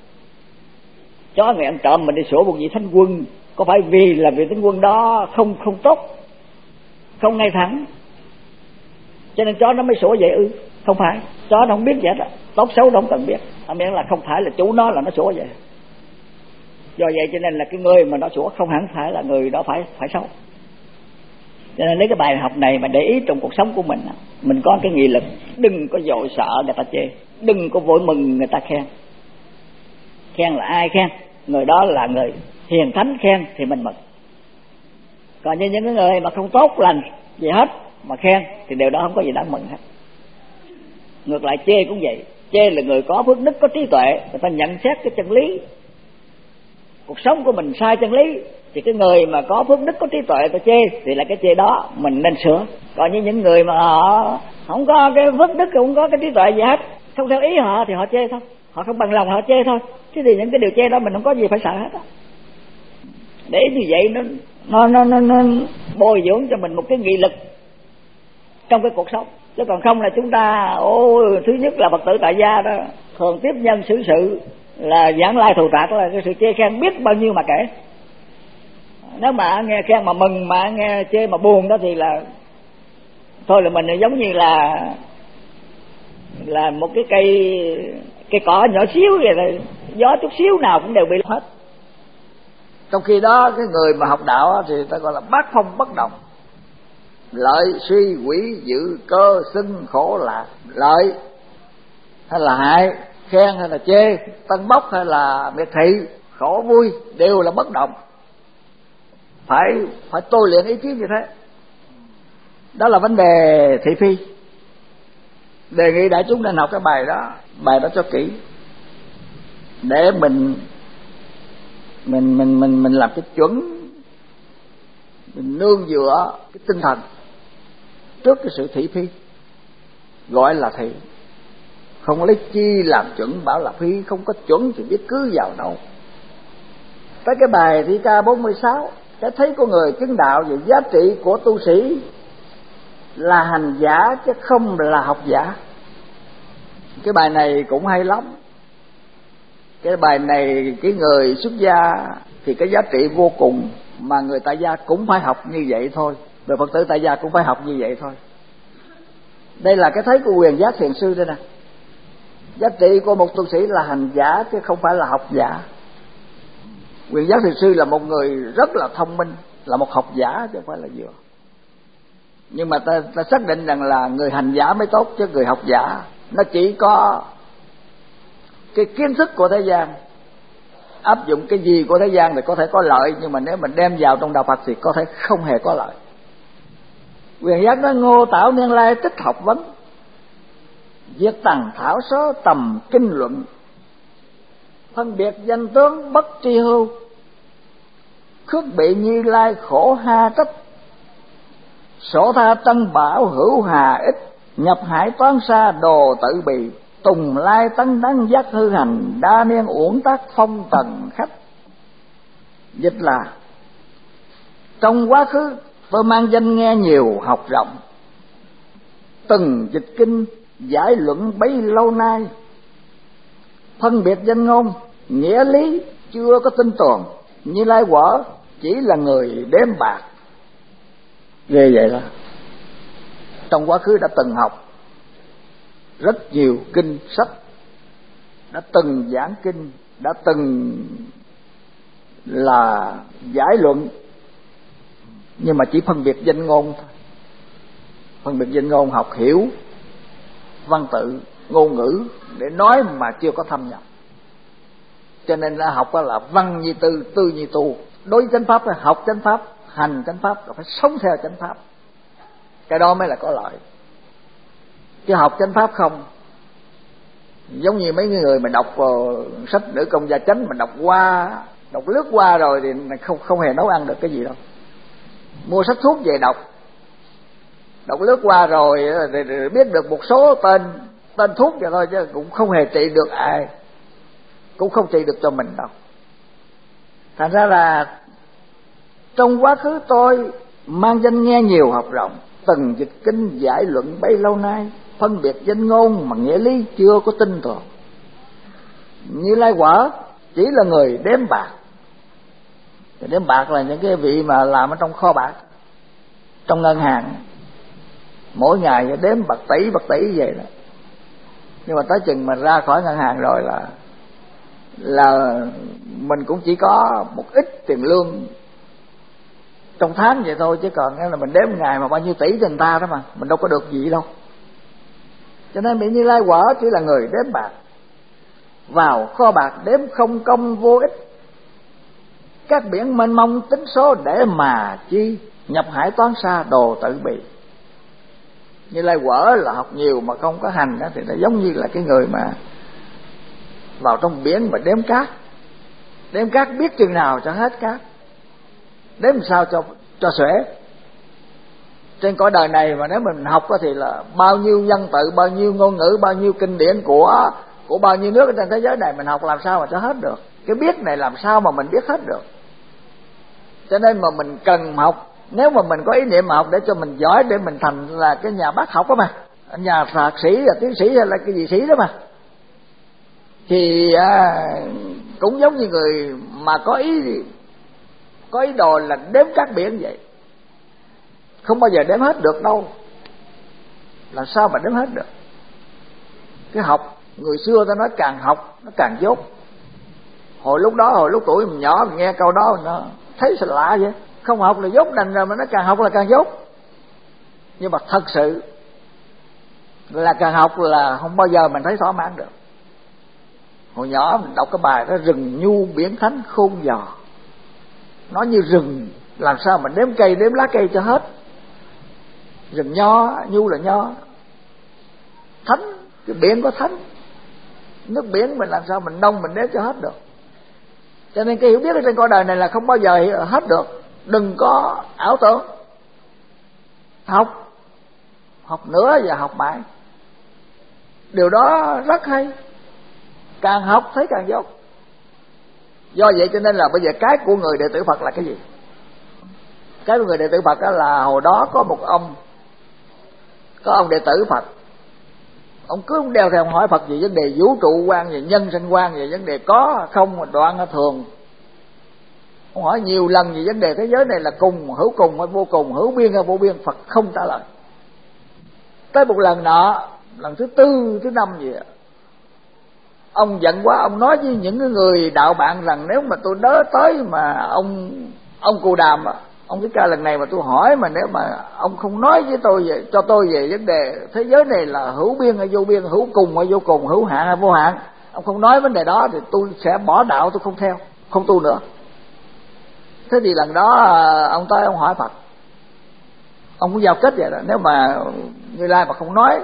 Chó người ăn trộm mình đi sủa một vị thánh quân, có phải vì là vị thánh quân đó không không tốt, không ngay thẳng, cho nên chó nó mới sủa vậy ư? Không phải, chó nó không biết vậy đó, tốt xấu nó không cần biết. ở miệng là không phải là chủ nó là nó sủa vậy. Do vậy cho nên là cái người mà nó sủa không hẳn phải là người đó phải phải xấu. Cho nên lấy cái bài học này mà để ý trong cuộc sống của mình, mình có cái nghị lực, đừng có vội sợ người ta chê, đừng có vội mừng người ta khen. Khen là ai khen? Người đó là người hiền thánh khen thì mình mừng. Còn như những cái người mà không tốt lành gì hết mà khen thì điều đó không có gì đáng mừng hết. Ngược lại chê cũng vậy, chê là người có phước đức, có trí tuệ, người ta nhận xét cái chân lý, cuộc sống của mình sai chân lý, thì cái người mà có phước đức, có trí tuệ ta chê thì là cái chê đó mình nên sửa. Còn như những người mà họ không có cái phước đức, không có cái trí tuệ gì hết, không theo ý họ thì họ chê thôi, họ không bằng lòng họ chê thôi, chứ thì những cái điều chê đó mình không có gì phải sợ hết đó. Để như vậy nó nó nó nó, nó bồi dưỡng cho mình một cái nghị lực trong cái cuộc sống. Chứ còn không là chúng ta ô thứ nhất là Phật tử tại gia đó thường tiếp nhân xử sự là giảng lai thù trạc, là cái sự chê khen biết bao nhiêu mà kể. Nếu mà nghe khen mà mừng, mà nghe chê mà buồn đó thì là thôi là mình giống như là là một cái cây cây cỏ nhỏ xíu vậy, là gió chút xíu nào cũng đều bị hết. Trong khi đó cái người mà học đạo thì ta gọi là bát phong bất động, lợi suy quỷ dự cơ xưng khổ lạc, lợi hay là hại, khen hay là chê, tân bốc hay là miệt thị, khổ vui đều là bất động. Phải phải tôi luyện ý chí như thế. Đó là vấn đề thị phi. Đề nghị đại chúng nên học cái bài đó, bài đó cho kỹ, để mình mình mình mình mình làm cái chuẩn, mình nương dựa cái tinh thần trước cái sự thị phi, gọi là thị. Không lấy chi làm chuẩn bảo là phi, không có chuẩn thì biết cứ vào đâu. Tới cái bài Thi Ca bốn mươi sáu, cái thấy của người chứng đạo về giá trị của tu sĩ là hành giả chứ không là học giả. Cái bài này cũng hay lắm. Cái bài này cái người xuất gia thì cái giá trị vô cùng, mà người tại gia cũng phải học như vậy thôi, người Phật tử tại gia cũng phải học như vậy thôi. Đây là cái thấy của Quyền Giác Thiền Sư đây nè. Giá trị của một tu sĩ là hành giả chứ không phải là học giả. Quyền Giác Thiền Sư là một người rất là thông minh, là một học giả chứ không phải là vừa. Nhưng mà ta, ta xác định rằng là người hành giả mới tốt, chứ người học giả nó chỉ có cái kiến thức của thế gian, áp dụng cái gì của thế gian thì có thể có lợi, nhưng mà nếu mình đem vào trong đạo Phật thì có thể không hề có lợi. Quyền Giác nói: Ngô Tảo Niên Lai tích học vấn, việc tằng thảo số tầm kinh luận, phân biệt danh tướng bất tri hưu, khước bị Như Lai khổ ha trách, sổ tha tân bảo hữu hà ích, nhập hải toán xa đồ tự bì, tùng lai tấn đắng giác hư hành, đa niên uổng tác phong trần khách. Dịch là: trong quá khứ tôi mang danh nghe nhiều học rộng, từng dịch kinh giải luận bấy lâu nay, phân biệt danh ngôn nghĩa lý chưa có tin tưởng, Như Lai quả chỉ là người đếm bạc. Ghê vậy đó. Trong quá khứ đã từng học rất nhiều kinh sách, đã từng giảng kinh, đã từng là giải luận, nhưng mà chỉ phân biệt danh ngôn thôi. Phân biệt danh ngôn, học hiểu văn tự ngôn ngữ để nói mà chưa có thâm nhập. Cho nên là học là văn như tư, tư như tu. Đối với chánh pháp là học chánh pháp, hành chánh pháp, là phải sống theo chánh pháp. Cái đó mới là có lợi. Chứ học chánh pháp không, giống như mấy người mà đọc uh, sách Nữ Công Gia Chánh mà đọc qua, đọc lướt qua rồi thì không không hề nấu ăn được cái gì đâu. Mua sách thuốc về đọc, đọc lướt qua rồi thì biết được một số tên tên thuốc vậy thôi, chứ cũng không hề trị được ai, cũng không trị được cho mình đâu. Thành ra là trong quá khứ tôi mang danh nghe nhiều học rộng, từng dịch kinh giải luận bấy lâu nay, phân biệt danh ngôn mà nghĩa lý chưa có tin tưởng. Như Lai quả chỉ là người đếm bạc. Đếm bạc là những cái vị mà làm ở trong kho bạc, trong ngân hàng, mỗi ngày đếm bạc tỷ bạc tỷ vậy đó. Nhưng mà tới chừng mà ra khỏi ngân hàng rồi là là mình cũng chỉ có một ít tiền lương trong tháng vậy thôi, chứ còn là mình đếm ngày mà bao nhiêu tỷ cho người ta đó mà mình đâu có được gì đâu. Cho nên Như Lai quả chỉ là người đếm bạc, vào kho bạc đếm không công vô ích, các biển mênh mông tính số để mà chi, nhập hải toán xa đồ tự bị. Như Lai quở là học nhiều mà không có hành đó, thì nó giống như là cái người mà vào trong biển mà đếm cát. Đếm cát biết chừng nào cho hết cát, đếm sao cho cho xuể. Trên cõi đời này mà nếu mình học thì là bao nhiêu văn tự, bao nhiêu ngôn ngữ, bao nhiêu kinh điển của của bao nhiêu nước trên thế giới này, mình học làm sao mà cho hết được. Cái biết này làm sao mà mình biết hết được. Cho nên mà mình cần học, nếu mà mình có ý niệm mà học để cho mình giỏi, để mình thành là cái nhà bác học đó mà, nhà thạc sĩ là tiến sĩ hay là cái gì sĩ đó mà, thì à, cũng giống như người mà có ý có ý đồ là đếm các biển vậy, không bao giờ đếm hết được đâu. Làm sao mà đếm hết được. Cái học người xưa ta nói càng học nó càng dốt. Hồi lúc đó, hồi lúc tuổi mình nhỏ, mình nghe câu đó nó thấy sao lạ vậy. Không học là dốt đành rồi, mà nó càng học là càng dốt. Nhưng mà thật sự là càng học là không bao giờ mình thấy thỏa mãn được. Hồi nhỏ mình đọc cái bài đó, rừng nhu biển thánh khôn dò. Nó như rừng, làm sao mà đếm cây đếm lá cây cho hết. Rừng nho, nhu là nho, thánh, cái biển có thánh. Nước biển mình làm sao mình nông mình đếm cho hết được. Cho nên cái hiểu biết ở trên cõi đời này là không bao giờ hết được. Đừng có ảo tưởng. Học, học nữa và học mãi. Điều đó rất hay. Càng học thấy càng dốt. Do vậy cho nên là bây giờ cái của người đệ tử Phật là cái gì? Cái của người đệ tử Phật đó là hồi đó có một ông, có ông đệ tử Phật, ông cứ đeo theo hỏi Phật về vấn đề vũ trụ quan, về nhân sinh quan, về vấn đề có không đoạn thường. Ông hỏi nhiều lần về vấn đề thế giới này là cùng, hữu cùng hay vô cùng, hữu biên hay vô biên, Phật không trả lời. Tới một lần nọ, lần thứ tư, thứ năm gì đó, ông giận quá, ông nói với những người đạo bạn rằng nếu mà tôi đớ tới mà ông ông Cù Đàm, ông cái ca lần này mà tôi hỏi mà nếu mà ông không nói với tôi về, cho tôi về vấn đề thế giới này là hữu biên hay vô biên, hữu cùng hay vô cùng, hữu hạn hay vô hạn, ông không nói vấn đề đó thì tôi sẽ bỏ đạo, tôi không theo, không tu nữa. Thế thì lần đó ông tới ông hỏi Phật, ông cũng giao kết vậy đó, nếu mà Như Lai mà không nói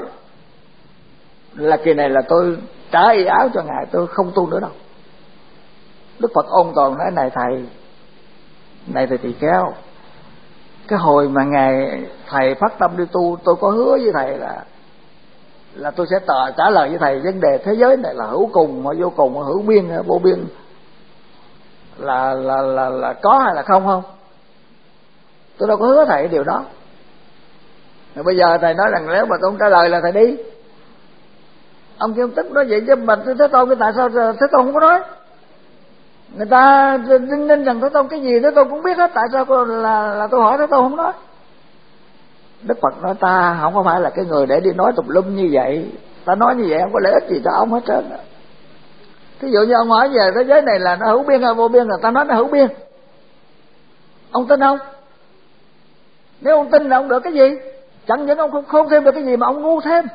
là kỳ này là tôi trả y áo cho ngài, tôi không tu nữa đâu. Đức Phật ôn tồn nói, này thầy, này thầy tỳ kheo, cái hồi mà ngài thầy phát tâm đi tu, tôi có hứa với thầy là là tôi sẽ tờ trả lời với thầy vấn đề thế giới này là hữu cùng hay vô cùng, hữu biên hay vô biên, là là là là có hay là không không. Tôi đâu có hứa thầy điều đó. Rồi bây giờ thầy nói rằng nếu mà tôi không trả lời là thầy đi. Ông kêu tức nói vậy chứ mà Thế Tôn, cái tại sao Thế Tôn không có nói? Người ta đinh ninh rằng Thế Tôn cái gì Thế Tôn cũng biết hết, tại sao là là tôi hỏi Thế Tôn không nói? Đức Phật nói ta không có phải là cái người để đi nói tùm lum như vậy. Ta nói như vậy không có lợi ích gì cho ông hết trơn. Thí dụ như ông hỏi về thế giới này là nó hữu biên hay vô biên, là ta nói nó hữu biên. Ông tin không? Nếu ông tin là ông được cái gì? Chẳng những ông không khôn thêm được cái gì mà ông ngu thêm.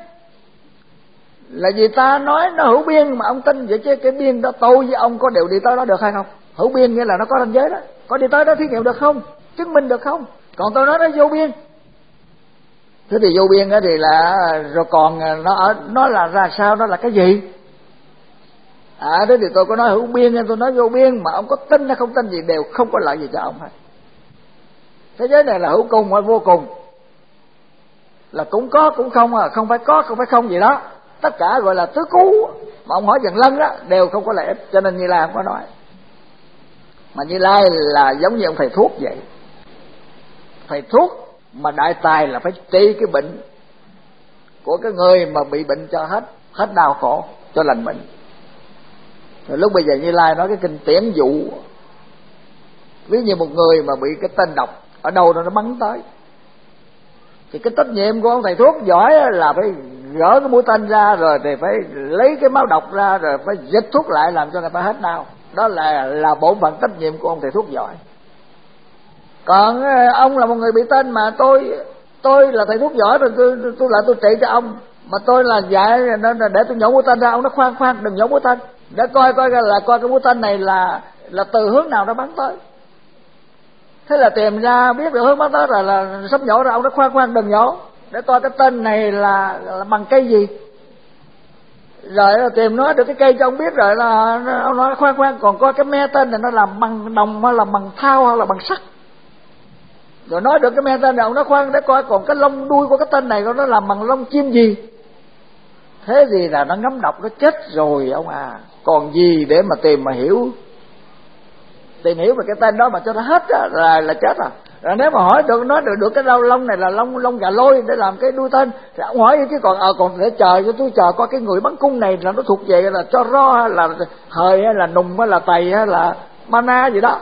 Là vì ta nói nó hữu biên mà ông tin vậy chứ cái biên đó tôi với ông có đều đi tới đó được hay không? Hữu biên nghĩa là nó có ranh giới đó, có đi tới đó thí nghiệm được không? Chứng minh được không? Còn tôi nói nó vô biên. Thế thì vô biên đó thì là rồi còn nó ở nó là ra sao, nó là cái gì? À thế thì tôi có nói hữu biên hay tôi nói vô biên, mà ông có tin hay không tin gì đều không có lợi gì cho ông hết. Thế giới này là hữu cùng hay vô cùng, là cũng có cũng không, à không phải có không phải không gì đó, tất cả gọi là tứ cú. Mà ông hỏi dần lân đó đều không có lợi ích, cho nên Như Lai không có nói. Mà Như Lai là giống như ông thầy thuốc vậy. Thầy thuốc mà đại tài là phải trị cái bệnh của cái người mà bị bệnh cho hết hết đau khổ, cho lành bệnh. Rồi lúc bây giờ Như Lai nói cái kinh tiễn dụ, ví như một người mà bị cái tên độc ở đâu đó nó bắn tới, thì cái trách nhiệm của ông thầy thuốc giỏi là phải gỡ cái mũi tên ra rồi thì phải lấy cái máu độc ra rồi phải dịch thuốc lại làm cho người ta hết đau. Đó là là bổn phận trách nhiệm của ông thầy thuốc giỏi. Còn ông là một người bị tên mà tôi tôi là thầy thuốc giỏi rồi tôi tôi lại tôi trị cho ông, mà tôi là dạy để tôi nhổ mũi tên ra, ông nói khoan khoan đừng nhổ mũi tên, để coi coi là coi cái mũi tên này là là từ hướng nào nó bắn tới. Thế là tìm ra biết được hướng bắn tới rồi là sắp nhổ ra, ông nói khoan khoan đừng nhổ, để coi cái tên này là, là bằng cây gì. Rồi tìm nói được cái cây cho ông biết rồi là ông nói khoan khoan còn coi cái me tên này nó làm bằng đồng hay là bằng thau hay là bằng sắt. Rồi nói được cái me tên này, ông nói khoan để coi còn cái lông đuôi của cái tên này nó làm bằng lông chim gì. Thế gì là nó ngấm độc nó chết rồi ông à, còn gì để mà tìm mà hiểu. Tìm hiểu về cái tên đó mà cho nó hết á, là là chết rồi. Rồi nếu mà hỏi được nói được được cái rau lông này là lông lông gà lôi để làm cái đuôi tên thì ông hỏi chứ còn ờ còn để chờ cho tôi chờ coi cái người bắn cung này là nó thuộc về là cho ro hay là hời hay là nùng hay là tày hay là mana gì đó.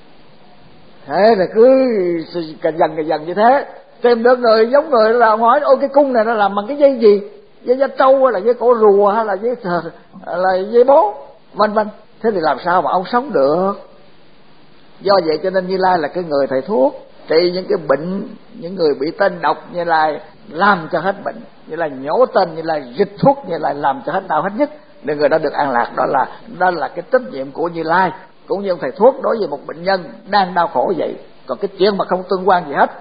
Thế là cứ cà dần cà dần như thế tìm được người giống người là hỏi ôi cái cung này nó làm bằng cái dây gì, dây da trâu hay là dây cổ rùa hay là dây là dây bố vân vân. Thế thì làm sao mà ông sống được. Do vậy cho nên Như Lai là cái người thầy thuốc trị những cái bệnh, những người bị tên độc Như Lai làm cho hết bệnh, Như Lai nhổ tên, Như Lai dịch thuốc, Như Lai làm cho hết đau hết nhất để người đó được an lạc. Đó là đó là cái trách nhiệm của Như Lai, cũng như ông thầy thuốc đối với một bệnh nhân đang đau khổ vậy. Còn cái chuyện mà không tương quan gì hết,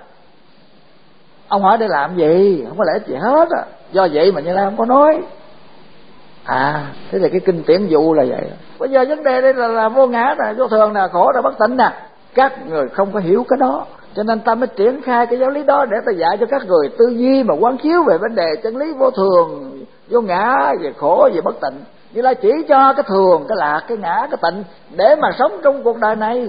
ông hỏi để làm gì, không có lẽ gì hết á. Do vậy mà Như Lai không có nói. À thế thì cái kinh tiễn dụ là vậy. Bây giờ vấn đề đây là, là vô ngã nè, vô thường nè, khổ nè, bất tịnh nè. Các người không có hiểu cái đó, cho nên ta mới triển khai cái giáo lý đó để ta dạy cho các người tư duy mà quán chiếu về vấn đề chân lý vô thường, vô ngã, về khổ, về bất tịnh. Như là chỉ cho cái thường, cái lạc, cái ngã, cái tịnh để mà sống trong cuộc đời này.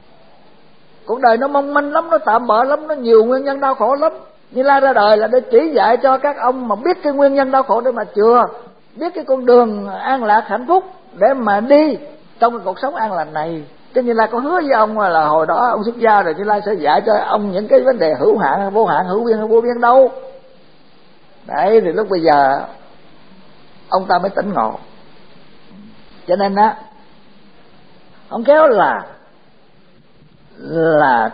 Cuộc đời nó mong manh lắm, nó tạm bợ lắm, nó nhiều nguyên nhân đau khổ lắm. Như Lai ra đời là để chỉ dạy cho các ông mà biết cái nguyên nhân đau khổ để mà chừa, biết cái con đường an lạc hạnh phúc để mà đi trong cái cuộc sống an lành này. Chứ Như Lai có hứa với ông là hồi đó ông xuất gia rồi Như Lai sẽ dạy cho ông những cái vấn đề hữu hạn, vô hạn, hữu biên hay vô biên đâu. Đấy thì lúc bây giờ ông ta mới tỉnh ngộ. Cho nên á, không kéo là là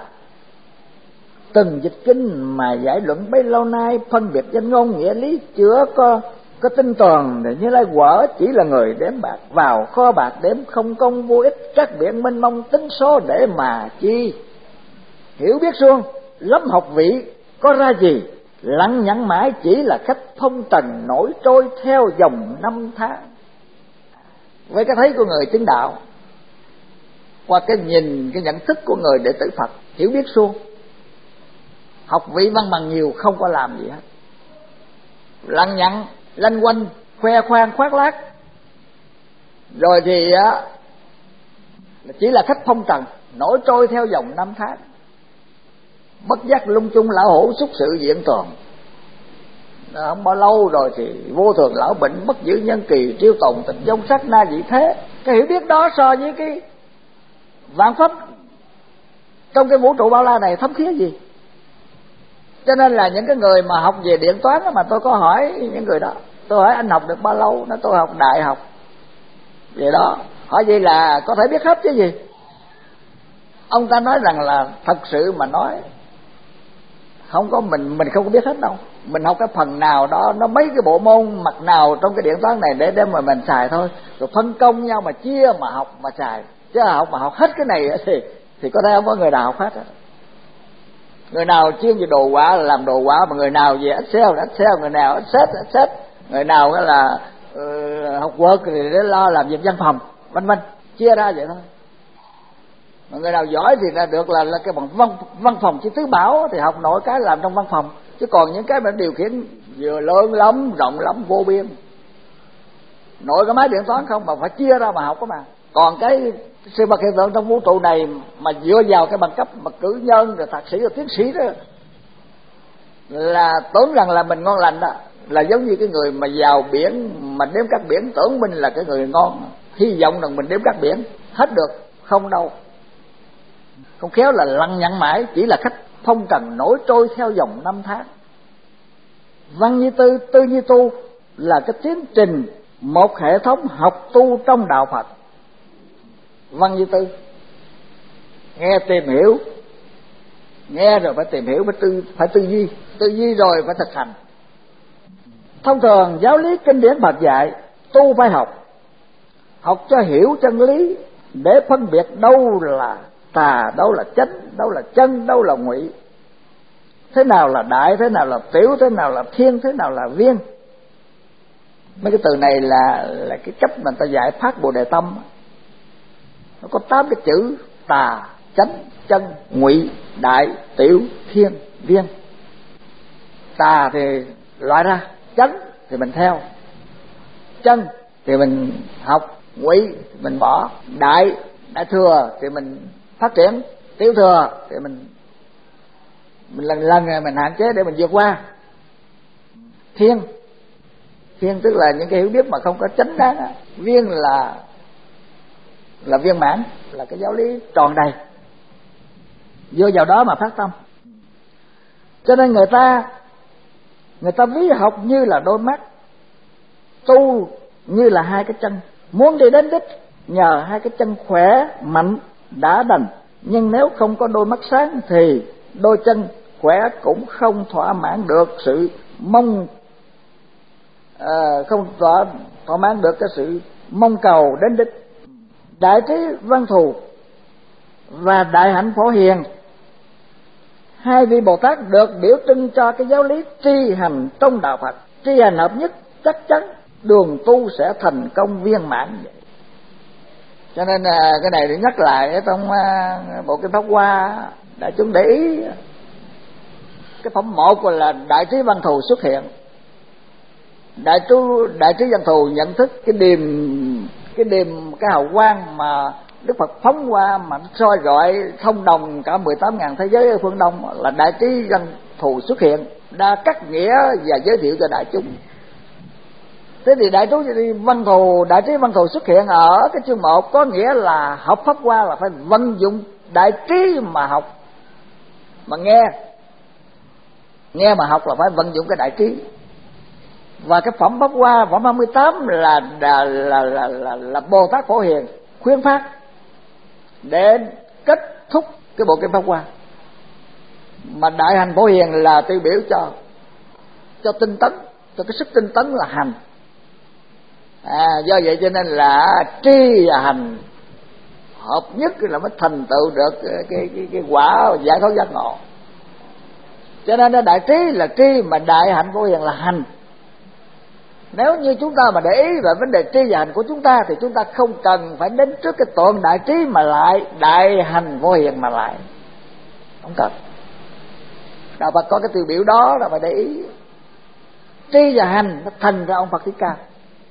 từng dịch kinh mà giải luận bấy lâu nay, phân biệt danh ngôn nghĩa lý chưa có có tinh toàn, để Như Lai quả chỉ là người đếm bạc vào kho bạc đếm không công vô ích, các biển mênh mông tính số để mà chi. Hiểu biết suông lắm học vị có ra gì, lặng nhẫn mãi chỉ là khách phong trần nổi trôi theo dòng năm tháng. Với cái thấy của người chứng đạo, qua cái nhìn, cái nhận thức của người đệ tử Phật, hiểu biết suông, học vị văn bằng nhiều không có làm gì hết, lặng nhẫn lanh quanh khoe khoang khoác lác, rồi thì á chỉ là khách phong trần nổi trôi theo dòng năm tháng, bất giác lung chung lão hổ xúc sự diện tường. Không bao lâu rồi thì vô thường lão bệnh bất giữ nhân kỳ, triêu tồn tịch dông sắc na dị thế. Cái hiểu biết đó so với cái vạn pháp trong cái vũ trụ bao la này thấm thía gì. Cho nên là những cái người mà học về điện toán mà tôi có hỏi những người đó, tôi hỏi anh học được bao lâu, nó tôi học đại học vậy đó. Hỏi vậy là có thể biết hết chứ gì. Ông ta nói rằng là thật sự mà nói không có, mình mình không có biết hết đâu. Mình học cái phần nào đó, nó mấy cái bộ môn mặt nào trong cái điện toán này để để mà mình xài thôi, rồi phân công nhau mà chia mà học mà xài. Chứ học mà học hết cái này thì thì có thể không có người nào học hết đó. Người nào chuyên về đồ họa là làm đồ họa, mà người nào về Excel là Excel, người nào Access Access, người nào đó là uh, học Word thì để lo làm việc văn phòng, vân vân, chia ra vậy thôi. Mà người nào giỏi thì là được là, là cái bằng văn văn phòng chỉ tứ bảo thì học nổi cái làm trong văn phòng, chứ còn những cái mà điều khiển vừa lớn lắm, rộng lắm, vô biên, nội cái máy điện toán không mà phải chia ra mà học đó mà. Còn cái sự vật hiện tượng trong vũ trụ này mà dựa vào cái bằng cấp mà cử nhân rồi thạc sĩ rồi tiến sĩ đó là tưởng rằng là mình ngon lành đó, là giống như cái người mà vào biển mà đếm các biển tưởng mình là cái người ngon, hy vọng rằng mình đếm các biển hết được, không đâu. Không khéo là lăng nhăng mãi chỉ là khách phong trần nổi trôi theo dòng năm tháng. Văn như tư, tư như tu, là cái tiến trình, một hệ thống học tu trong đạo Phật. Văn như tư, nghe tìm hiểu, nghe rồi phải tìm hiểu, phải tư phải tư duy, tư duy rồi phải thực hành. Thông thường giáo lý kinh điển Phật dạy tu phải học, học cho hiểu chân lý, để phân biệt đâu là tà, đâu là chánh, đâu là chân, đâu là ngụy, thế nào là đại, thế nào là tiểu, thế nào là thiên, thế nào là viên. Mấy cái từ này là là cái cách mà người ta dạy phát Bồ Đề Tâm. Nó có tám cái chữ: tà, chánh, chân, ngụy, đại, tiểu, thiên, viên. Tà thì loại ra, chánh thì mình theo, chân thì mình học, ngụy thì mình bỏ, đại đại thừa thì mình phát triển, tiểu thừa thì mình mình lần lần mình hạn chế để mình vượt qua. Thiên thiên tức là những cái hiểu biết mà không có chánh đáng. Viên là là viên mãn, là cái giáo lý tròn đầy, vô vào đó mà phát tâm. Cho nên người ta người ta ví học như là đôi mắt, tu như là hai cái chân. Muốn đi đến đích nhờ hai cái chân khỏe mạnh đã đành, nhưng nếu không có đôi mắt sáng thì đôi chân khỏe cũng không thỏa mãn được sự mong à, không thỏa thỏa mãn được cái sự mong cầu đến đích. Đại trí Văn Thù và Đại Hạnh Phổ Hiền, hai vị Bồ Tát được biểu trưng cho cái giáo lý tri hành trong đạo Phật. Tri hành hợp nhất, chắc chắn đường tu sẽ thành công viên mãn. Cho nên cái này để nhắc lại trong bộ kinh Pháp Hoa, đại chúng để ý cái phẩm một là Đại trí Văn Thù xuất hiện. Đại chú Đại trí Văn Thù nhận thức cái điềm cái điềm cái hào quang mà Đức Phật phóng qua mà soi rọi thông đồng cả mười tám ngàn thế giới ở phương Đông, là Đại trí Văn Thù xuất hiện, đã cắt nghĩa và giới thiệu cho đại chúng. Thế thì Đại trí Văn Thù, Đại trí Văn Thù xuất hiện ở cái chương một, có nghĩa là học Pháp Hoa là phải vận dụng đại trí mà học, mà nghe nghe mà học là phải vận dụng cái đại trí. Và cái phẩm Pháp Hoa, phẩm hai mươi tám là là là là là, là Bồ Tát Phổ Hiền khuyến phát để kết thúc cái bộ kinh Pháp Hoa. Mà Đại Hành Phổ Hiền là tiêu biểu cho cho tinh tấn, cho cái sức tinh tấn là hành. À, do vậy cho nên là tri và hành hợp nhất là mới thành tựu được cái cái cái, cái quả giải thoát giác ngộ. Cho nên đại trí là tri, mà Đại Hạnh Phổ Hiền là hành. Nếu như chúng ta mà để ý về vấn đề tri và hành của chúng ta thì chúng ta không cần phải đến trước cái tượng đại trí mà lại Đại Hành Phổ Hiền mà lại, không cần. Đạo Phật có cái tiêu biểu đó là phải để ý. Tri và hành nó thành ra ông Phật Thích Ca,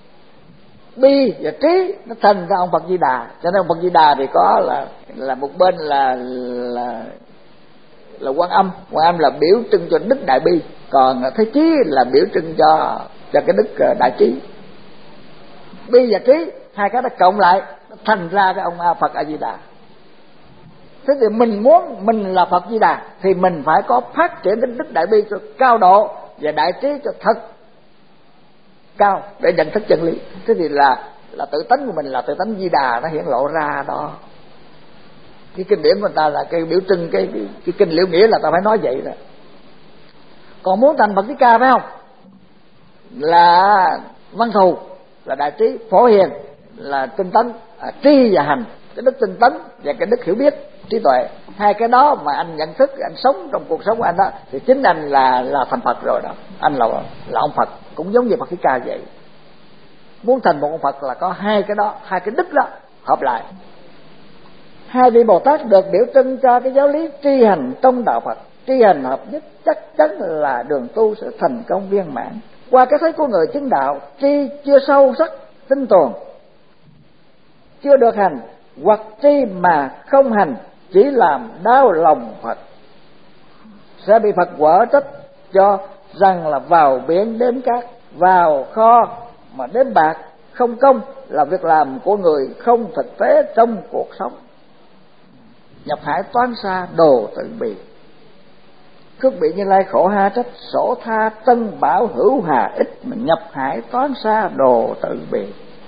bi và trí nó thành ra ông Phật Di Đà. Cho nên ông Phật Di Đà thì có là là một bên là là là Quan Âm, Quan Âm là biểu trưng cho đức đại bi, còn Thế Chí là biểu trưng cho cho cái đức đại trí. Bi và trí hai cái nó cộng lại nó thành ra cái ông Phật A Di Đà. Thế thì mình muốn mình là Phật Di Đà thì mình phải có phát triển đến đức đại bi cho cao độ và đại trí cho thật cao để nhận thức chân lý. Thế thì là là tự tánh của mình là tự tánh Di Đà nó hiển lộ ra đó. Cái kinh điển của người ta là cái biểu trưng, cái, cái, cái kinh Liễu Nghĩa là ta phải nói vậy đó. Còn muốn thành Phật Thích Ca phải không, là Văn Thù là đại trí, Phổ Hiền là tinh tấn, à, tri và hành, cái đức tinh tấn và cái đức hiểu biết trí tuệ. Hai cái đó mà anh nhận thức, anh sống trong cuộc sống của anh đó thì chính anh là là thành Phật rồi đó. Anh là là ông Phật, cũng giống như Phật Thích Ca vậy. Muốn thành một ông Phật là có hai cái đó, hai cái đức đó hợp lại. Hai vị Bồ Tát được biểu trưng cho cái giáo lý tri hành trong đạo Phật. Tri hành hợp nhất chắc chắn là đường tu sẽ thành công viên mãn. Qua cái thấy của người chứng đạo, tri chưa sâu sắc tinh tồn, chưa được hành, hoặc tri mà không hành chỉ làm đau lòng Phật, sẽ bị Phật quở trách cho rằng là vào biển đếm cát, vào kho mà đếm bạc không công, là việc làm của người không thực tế trong cuộc sống. Nhập hải toán xa đồ tự bị. Cước bị Như Lai khổ ha trách, sổ tha tân bảo hữu hà ích, mà nhập hải toán xa đồ tự bị.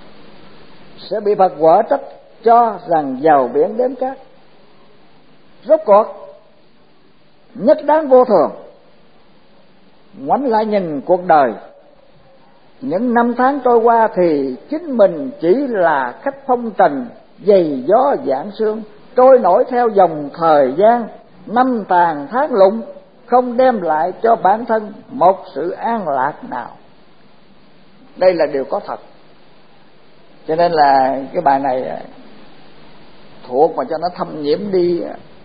Sẽ bị Phật quở trách cho rằng giàu biển đếm cát. Rốt cuộc nhất đáng vô thường, ngoảnh lại nhìn cuộc đời, những năm tháng trôi qua thì chính mình chỉ là khách phong trần, giày gió giảng sương, trôi nổi theo dòng thời gian, năm tàn tháng lụng, không đem lại cho bản thân một sự an lạc nào. Đây là điều có thật. Cho nên là cái bài này thuộc mà cho nó thâm nhiễm đi,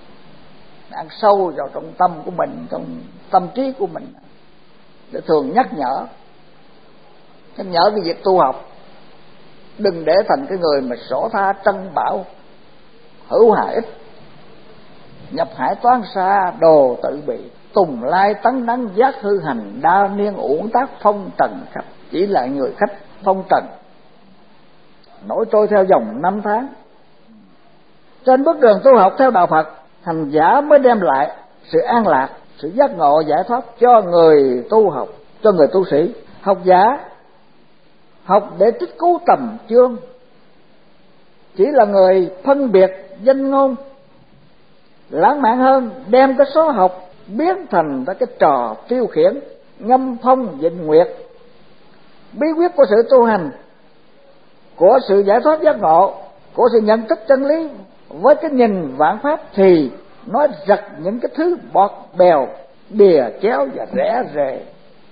ăn sâu vào trong tâm của mình, trong tâm trí của mình, để thường nhắc nhở nhắc nhở cái việc tu học. Đừng để thành cái người mà sổ tha trân bảo hữu hà ích, nhập hải toán xa đồ tự bị, tùng lai tấn đắng giác hư hành, đa niên uổng tác phong trần khách. Chỉ là người khách phong trần, nổi trôi theo dòng năm tháng. Trên bước đường tu học theo đạo Phật, hành giả mới đem lại sự an lạc, sự giác ngộ giải thoát cho người tu học, cho người tu sĩ. Học giả học để trích cứu tầm chương, chỉ là người phân biệt danh ngôn, lãng mạn hơn đem cái số học biến thành ra cái trò tiêu khiển, ngâm phong vịnh nguyệt. Bí quyết của sự tu hành, của sự giải thoát giác ngộ, của sự nhận thức chân lý với cái nhìn vạn pháp thì nói giật những cái thứ bọt bèo, bìa chéo và rẽ rề.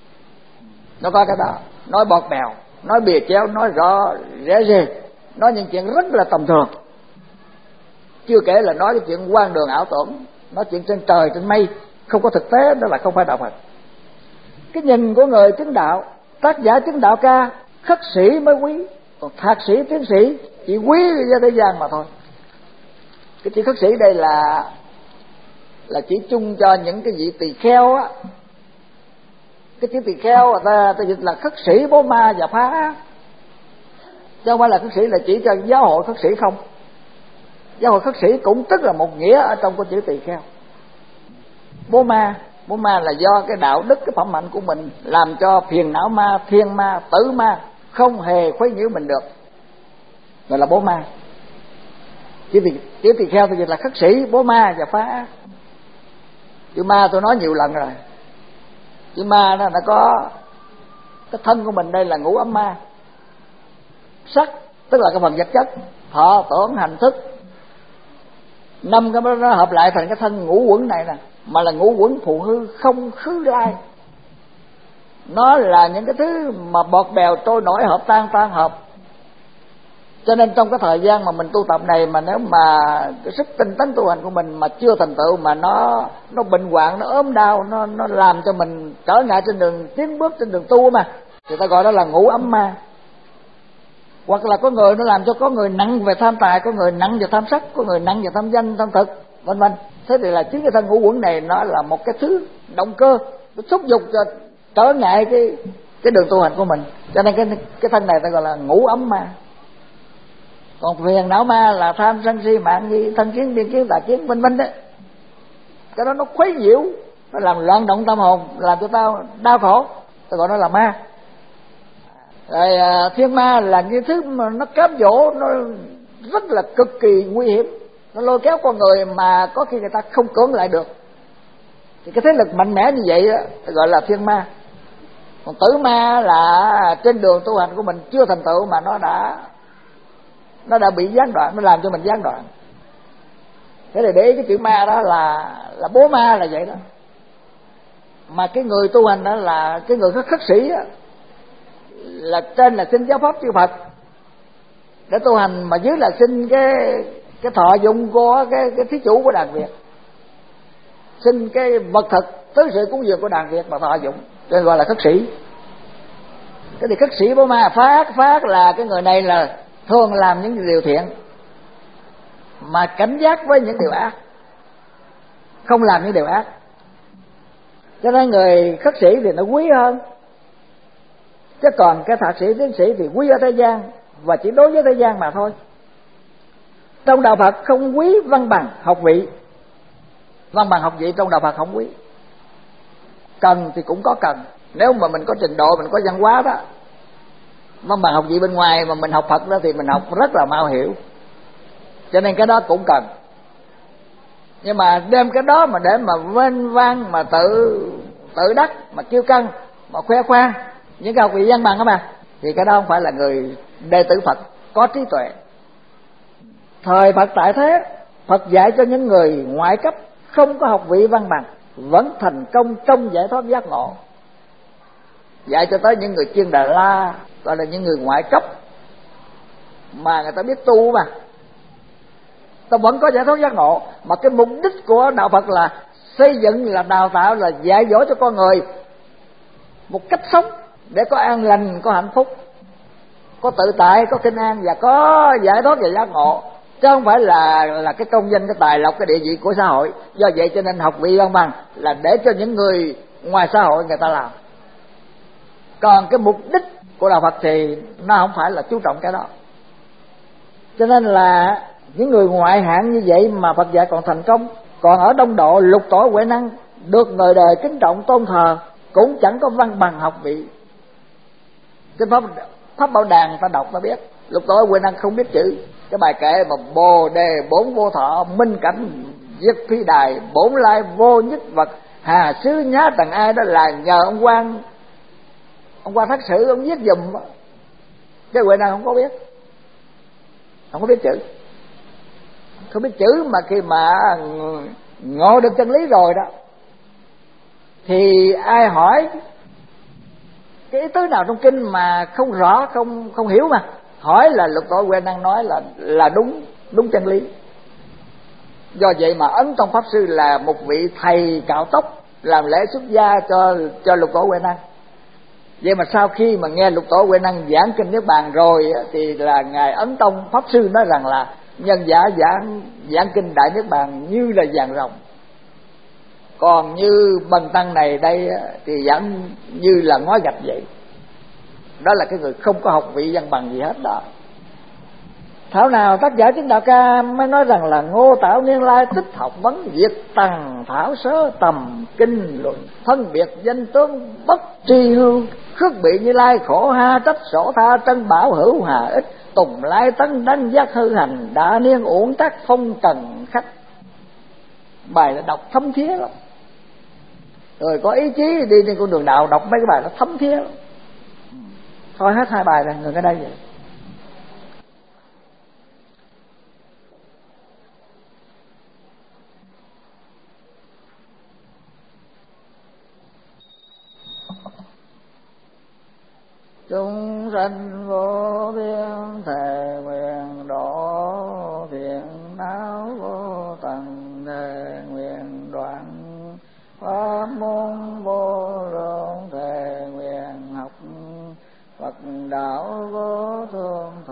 Nó có cái đó, nói bọt bèo, nói bìa chéo, nói rõ rẽ rề, nói những chuyện rất là tầm thường. Chưa kể là nói cái chuyện hoang đường ảo tưởng, nói chuyện trên trời trên mây, không có thực tế, đó là không phải đạo Phật. Cái nhìn của người chứng đạo, tác giả chứng đạo ca, khất sĩ mới quý, còn thạc sĩ tiến sĩ chỉ quý ra thế gian mà thôi. Cái chữ khất sĩ đây là là chỉ chung cho những cái vị tỳ kheo á. Cái chữ tỳ kheo người ta, ta dịch là khất sĩ bố ma và phá, chứ không phải là khất sĩ là chỉ cho giáo hội khất sĩ không. Giáo hội khất sĩ cũng tức là một nghĩa ở trong cái chữ tỳ kheo. Bố ma, bố ma là do cái đạo đức, cái phẩm hạnh của mình làm cho phiền não ma, thiên ma, tử ma không hề khuấy nhiễu mình được, gọi là bố ma. Chữ tỳ, chữ tỳ kheo thì là khất sĩ, bố ma và phá. Chữ ma tôi nói nhiều lần rồi. Chữ ma nó đã có cái thân của mình đây là ngũ ấm ma. Sắc tức là cái phần vật chất, thọ tưởng hành thức, năm cái đó nó hợp lại thành cái thân ngũ quẩn này nè, mà là ngũ quẩn phù hư không khứ lai. Nó là những cái thứ mà bọt bèo trôi nổi, hợp tan tan hợp. Cho nên trong cái thời gian mà mình tu tập này, mà nếu mà cái sức tinh tấn tu hành của mình mà chưa thành tựu, mà nó nó bệnh hoạn, nó ốm đau, nó nó làm cho mình trở ngại trên đường tiến bước trên đường tu mà, người ta gọi đó là ngũ ấm ma. Hoặc là có người nó làm cho có người nặng về tham tài, có người nặng về tham sắc, có người nặng về tham danh, tham thực, vân vân. Thế thì là chính cái thân ngũ quẩn này nó là một cái thứ động cơ, nó thúc giục cho trở ngại cái cái đường tu hành của mình. Cho nên cái cái thân này ta gọi là ngũ ấm ma. Còn phiền não ma là tham sân si mạng nghi, thân kiến biên kiến tà kiến, vân vân đấy. Cái đó nó khuấy nhiễu, nó làm loạn động tâm hồn, làm cho tao đau khổ, ta gọi nó là ma. Rồi thiên ma là những thứ mà nó cám dỗ, nó rất là cực kỳ nguy hiểm, nó lôi kéo con người mà có khi người ta không cưỡng lại được. Thì cái thế lực mạnh mẽ như vậy đó, gọi là thiên ma. Còn tử ma là trên đường tu hành của mình chưa thành tựu mà nó đã nó đã bị gián đoạn, nó làm cho mình gián đoạn. Thế thì để ý cái chữ ma đó là là bố ma là vậy đó. Mà cái người tu hành đó là cái người khất sĩ đó, là trên là xin giáo pháp chư Phật để tu hành, mà dưới là xin cái cái thọ dụng của cái cái thí chủ của đàn Việt, xin cái vật thực tứ sự cúng dường của đàn Việt mà thọ dụng, nên gọi là khất sĩ. Cái thì khất sĩ bố ma phát phát là cái người này là thường làm những điều thiện mà cảnh giác với những điều ác, không làm những điều ác. Cho nên người khất sĩ thì nó quý hơn. Chứ còn cái thạc sĩ tiến sĩ thì quý ở thế gian và chỉ đối với thế gian mà thôi. Trong đạo Phật không quý văn bằng học vị. Văn bằng học vị trong đạo Phật không quý. Cần thì cũng có cần, nếu mà mình có trình độ, mình có văn hóa đó, mà bằng học gì bên ngoài mà mình học Phật đó thì mình học rất là mau hiểu, cho nên cái đó cũng cần. Nhưng mà đem cái đó mà để mà vênh vang, mà tự tự đắc, mà kiêu căng, mà khoe khoang những cái học vị văn bằng đó mà, thì cái đó không phải là người đệ tử Phật có trí tuệ. Thời Phật tại thế, Phật dạy cho những người ngoại cấp không có học vị văn bằng vẫn thành công trong giải thoát giác ngộ. Dạy cho tới những người chuyên Đà La, gọi là những người ngoại cấp mà người ta biết tu mà, ta vẫn có giải thoát giác ngộ. Mà cái mục đích của đạo Phật là xây dựng, là đào tạo, là dạy dỗ cho con người một cách sống để có an lành, có hạnh phúc, có tự tại, có kinh an và có giải thoát và giác ngộ, chứ không phải là là cái công danh, cái tài lộc, cái địa vị của xã hội. Do vậy cho nên học vị văn bằng là để cho những người ngoài xã hội người ta làm. Còn cái mục đích của đạo Phật thì nó không phải là chú trọng cái đó. Cho nên là những người ngoại hạng như vậy mà Phật dạy còn thành công. Còn ở Đông Độ, Lục Tổ Huệ Năng được người đời kính trọng tôn thờ, cũng chẳng có văn bằng học vị. Cái pháp, pháp Bảo Đàn ta đọc ta biết, Lục Tổ Huệ Năng không biết chữ. Cái bài kệ mà Bồ Đề bốn vô thọ, minh cảnh diệt phi đài, bổn lai vô nhất vật, hà sứ nhá tầng ai, đó là nhờ ông quan ông quan Thác Sử ông viết giùm. Cái Huệ Năng không có biết, không có biết chữ, không biết chữ. Mà khi mà ngộ được chân lý rồi đó thì ai hỏi cái ý tứ nào trong kinh mà không rõ, không không hiểu, mà hỏi là Lục Tổ Huệ Năng nói là là đúng đúng chân lý. Do vậy mà Ấn Tông Pháp Sư là một vị thầy cạo tóc làm lễ xuất gia cho cho Lục Tổ Huệ Năng. Vậy mà sau khi mà nghe Lục Tổ Huệ Năng giảng kinh Niết Bàn rồi thì là ngài Ấn Tông Pháp Sư nói rằng là nhân giả giảng giảng kinh Đại Niết Bàn như là vàng rồng, còn như bần tăng này đây thì giảng như là ngói gạch vậy. Đó là cái người không có học vị văn bằng gì hết đó. Thảo nào tác giả Chứng Đạo Ca mới nói rằng là Ngô Tảo Niên Lai tích học vấn việt tằng thảo sớ tầm kinh luận, phân biệt danh tướng bất tri hưu, khước bị Như Lai khổ ha trách sổ tha, trân bảo hữu hà ích, tùng lai tấn đánh giác hư hành, đã niên uổng tác phong trần khách. Bài là đọc thấm thía lắm. Rồi có ý chí đi trên con đường đạo đọc mấy cái bài nó thấm thía lắm. Thôi hết hai bài rồi, ngừng ở đây vậy. Chúng sanh vô biên thề nguyện độ, thiện não vô tận thề nguyện đoạn, pháp môn vô lượng thề nguyện học, Phật đạo vô thường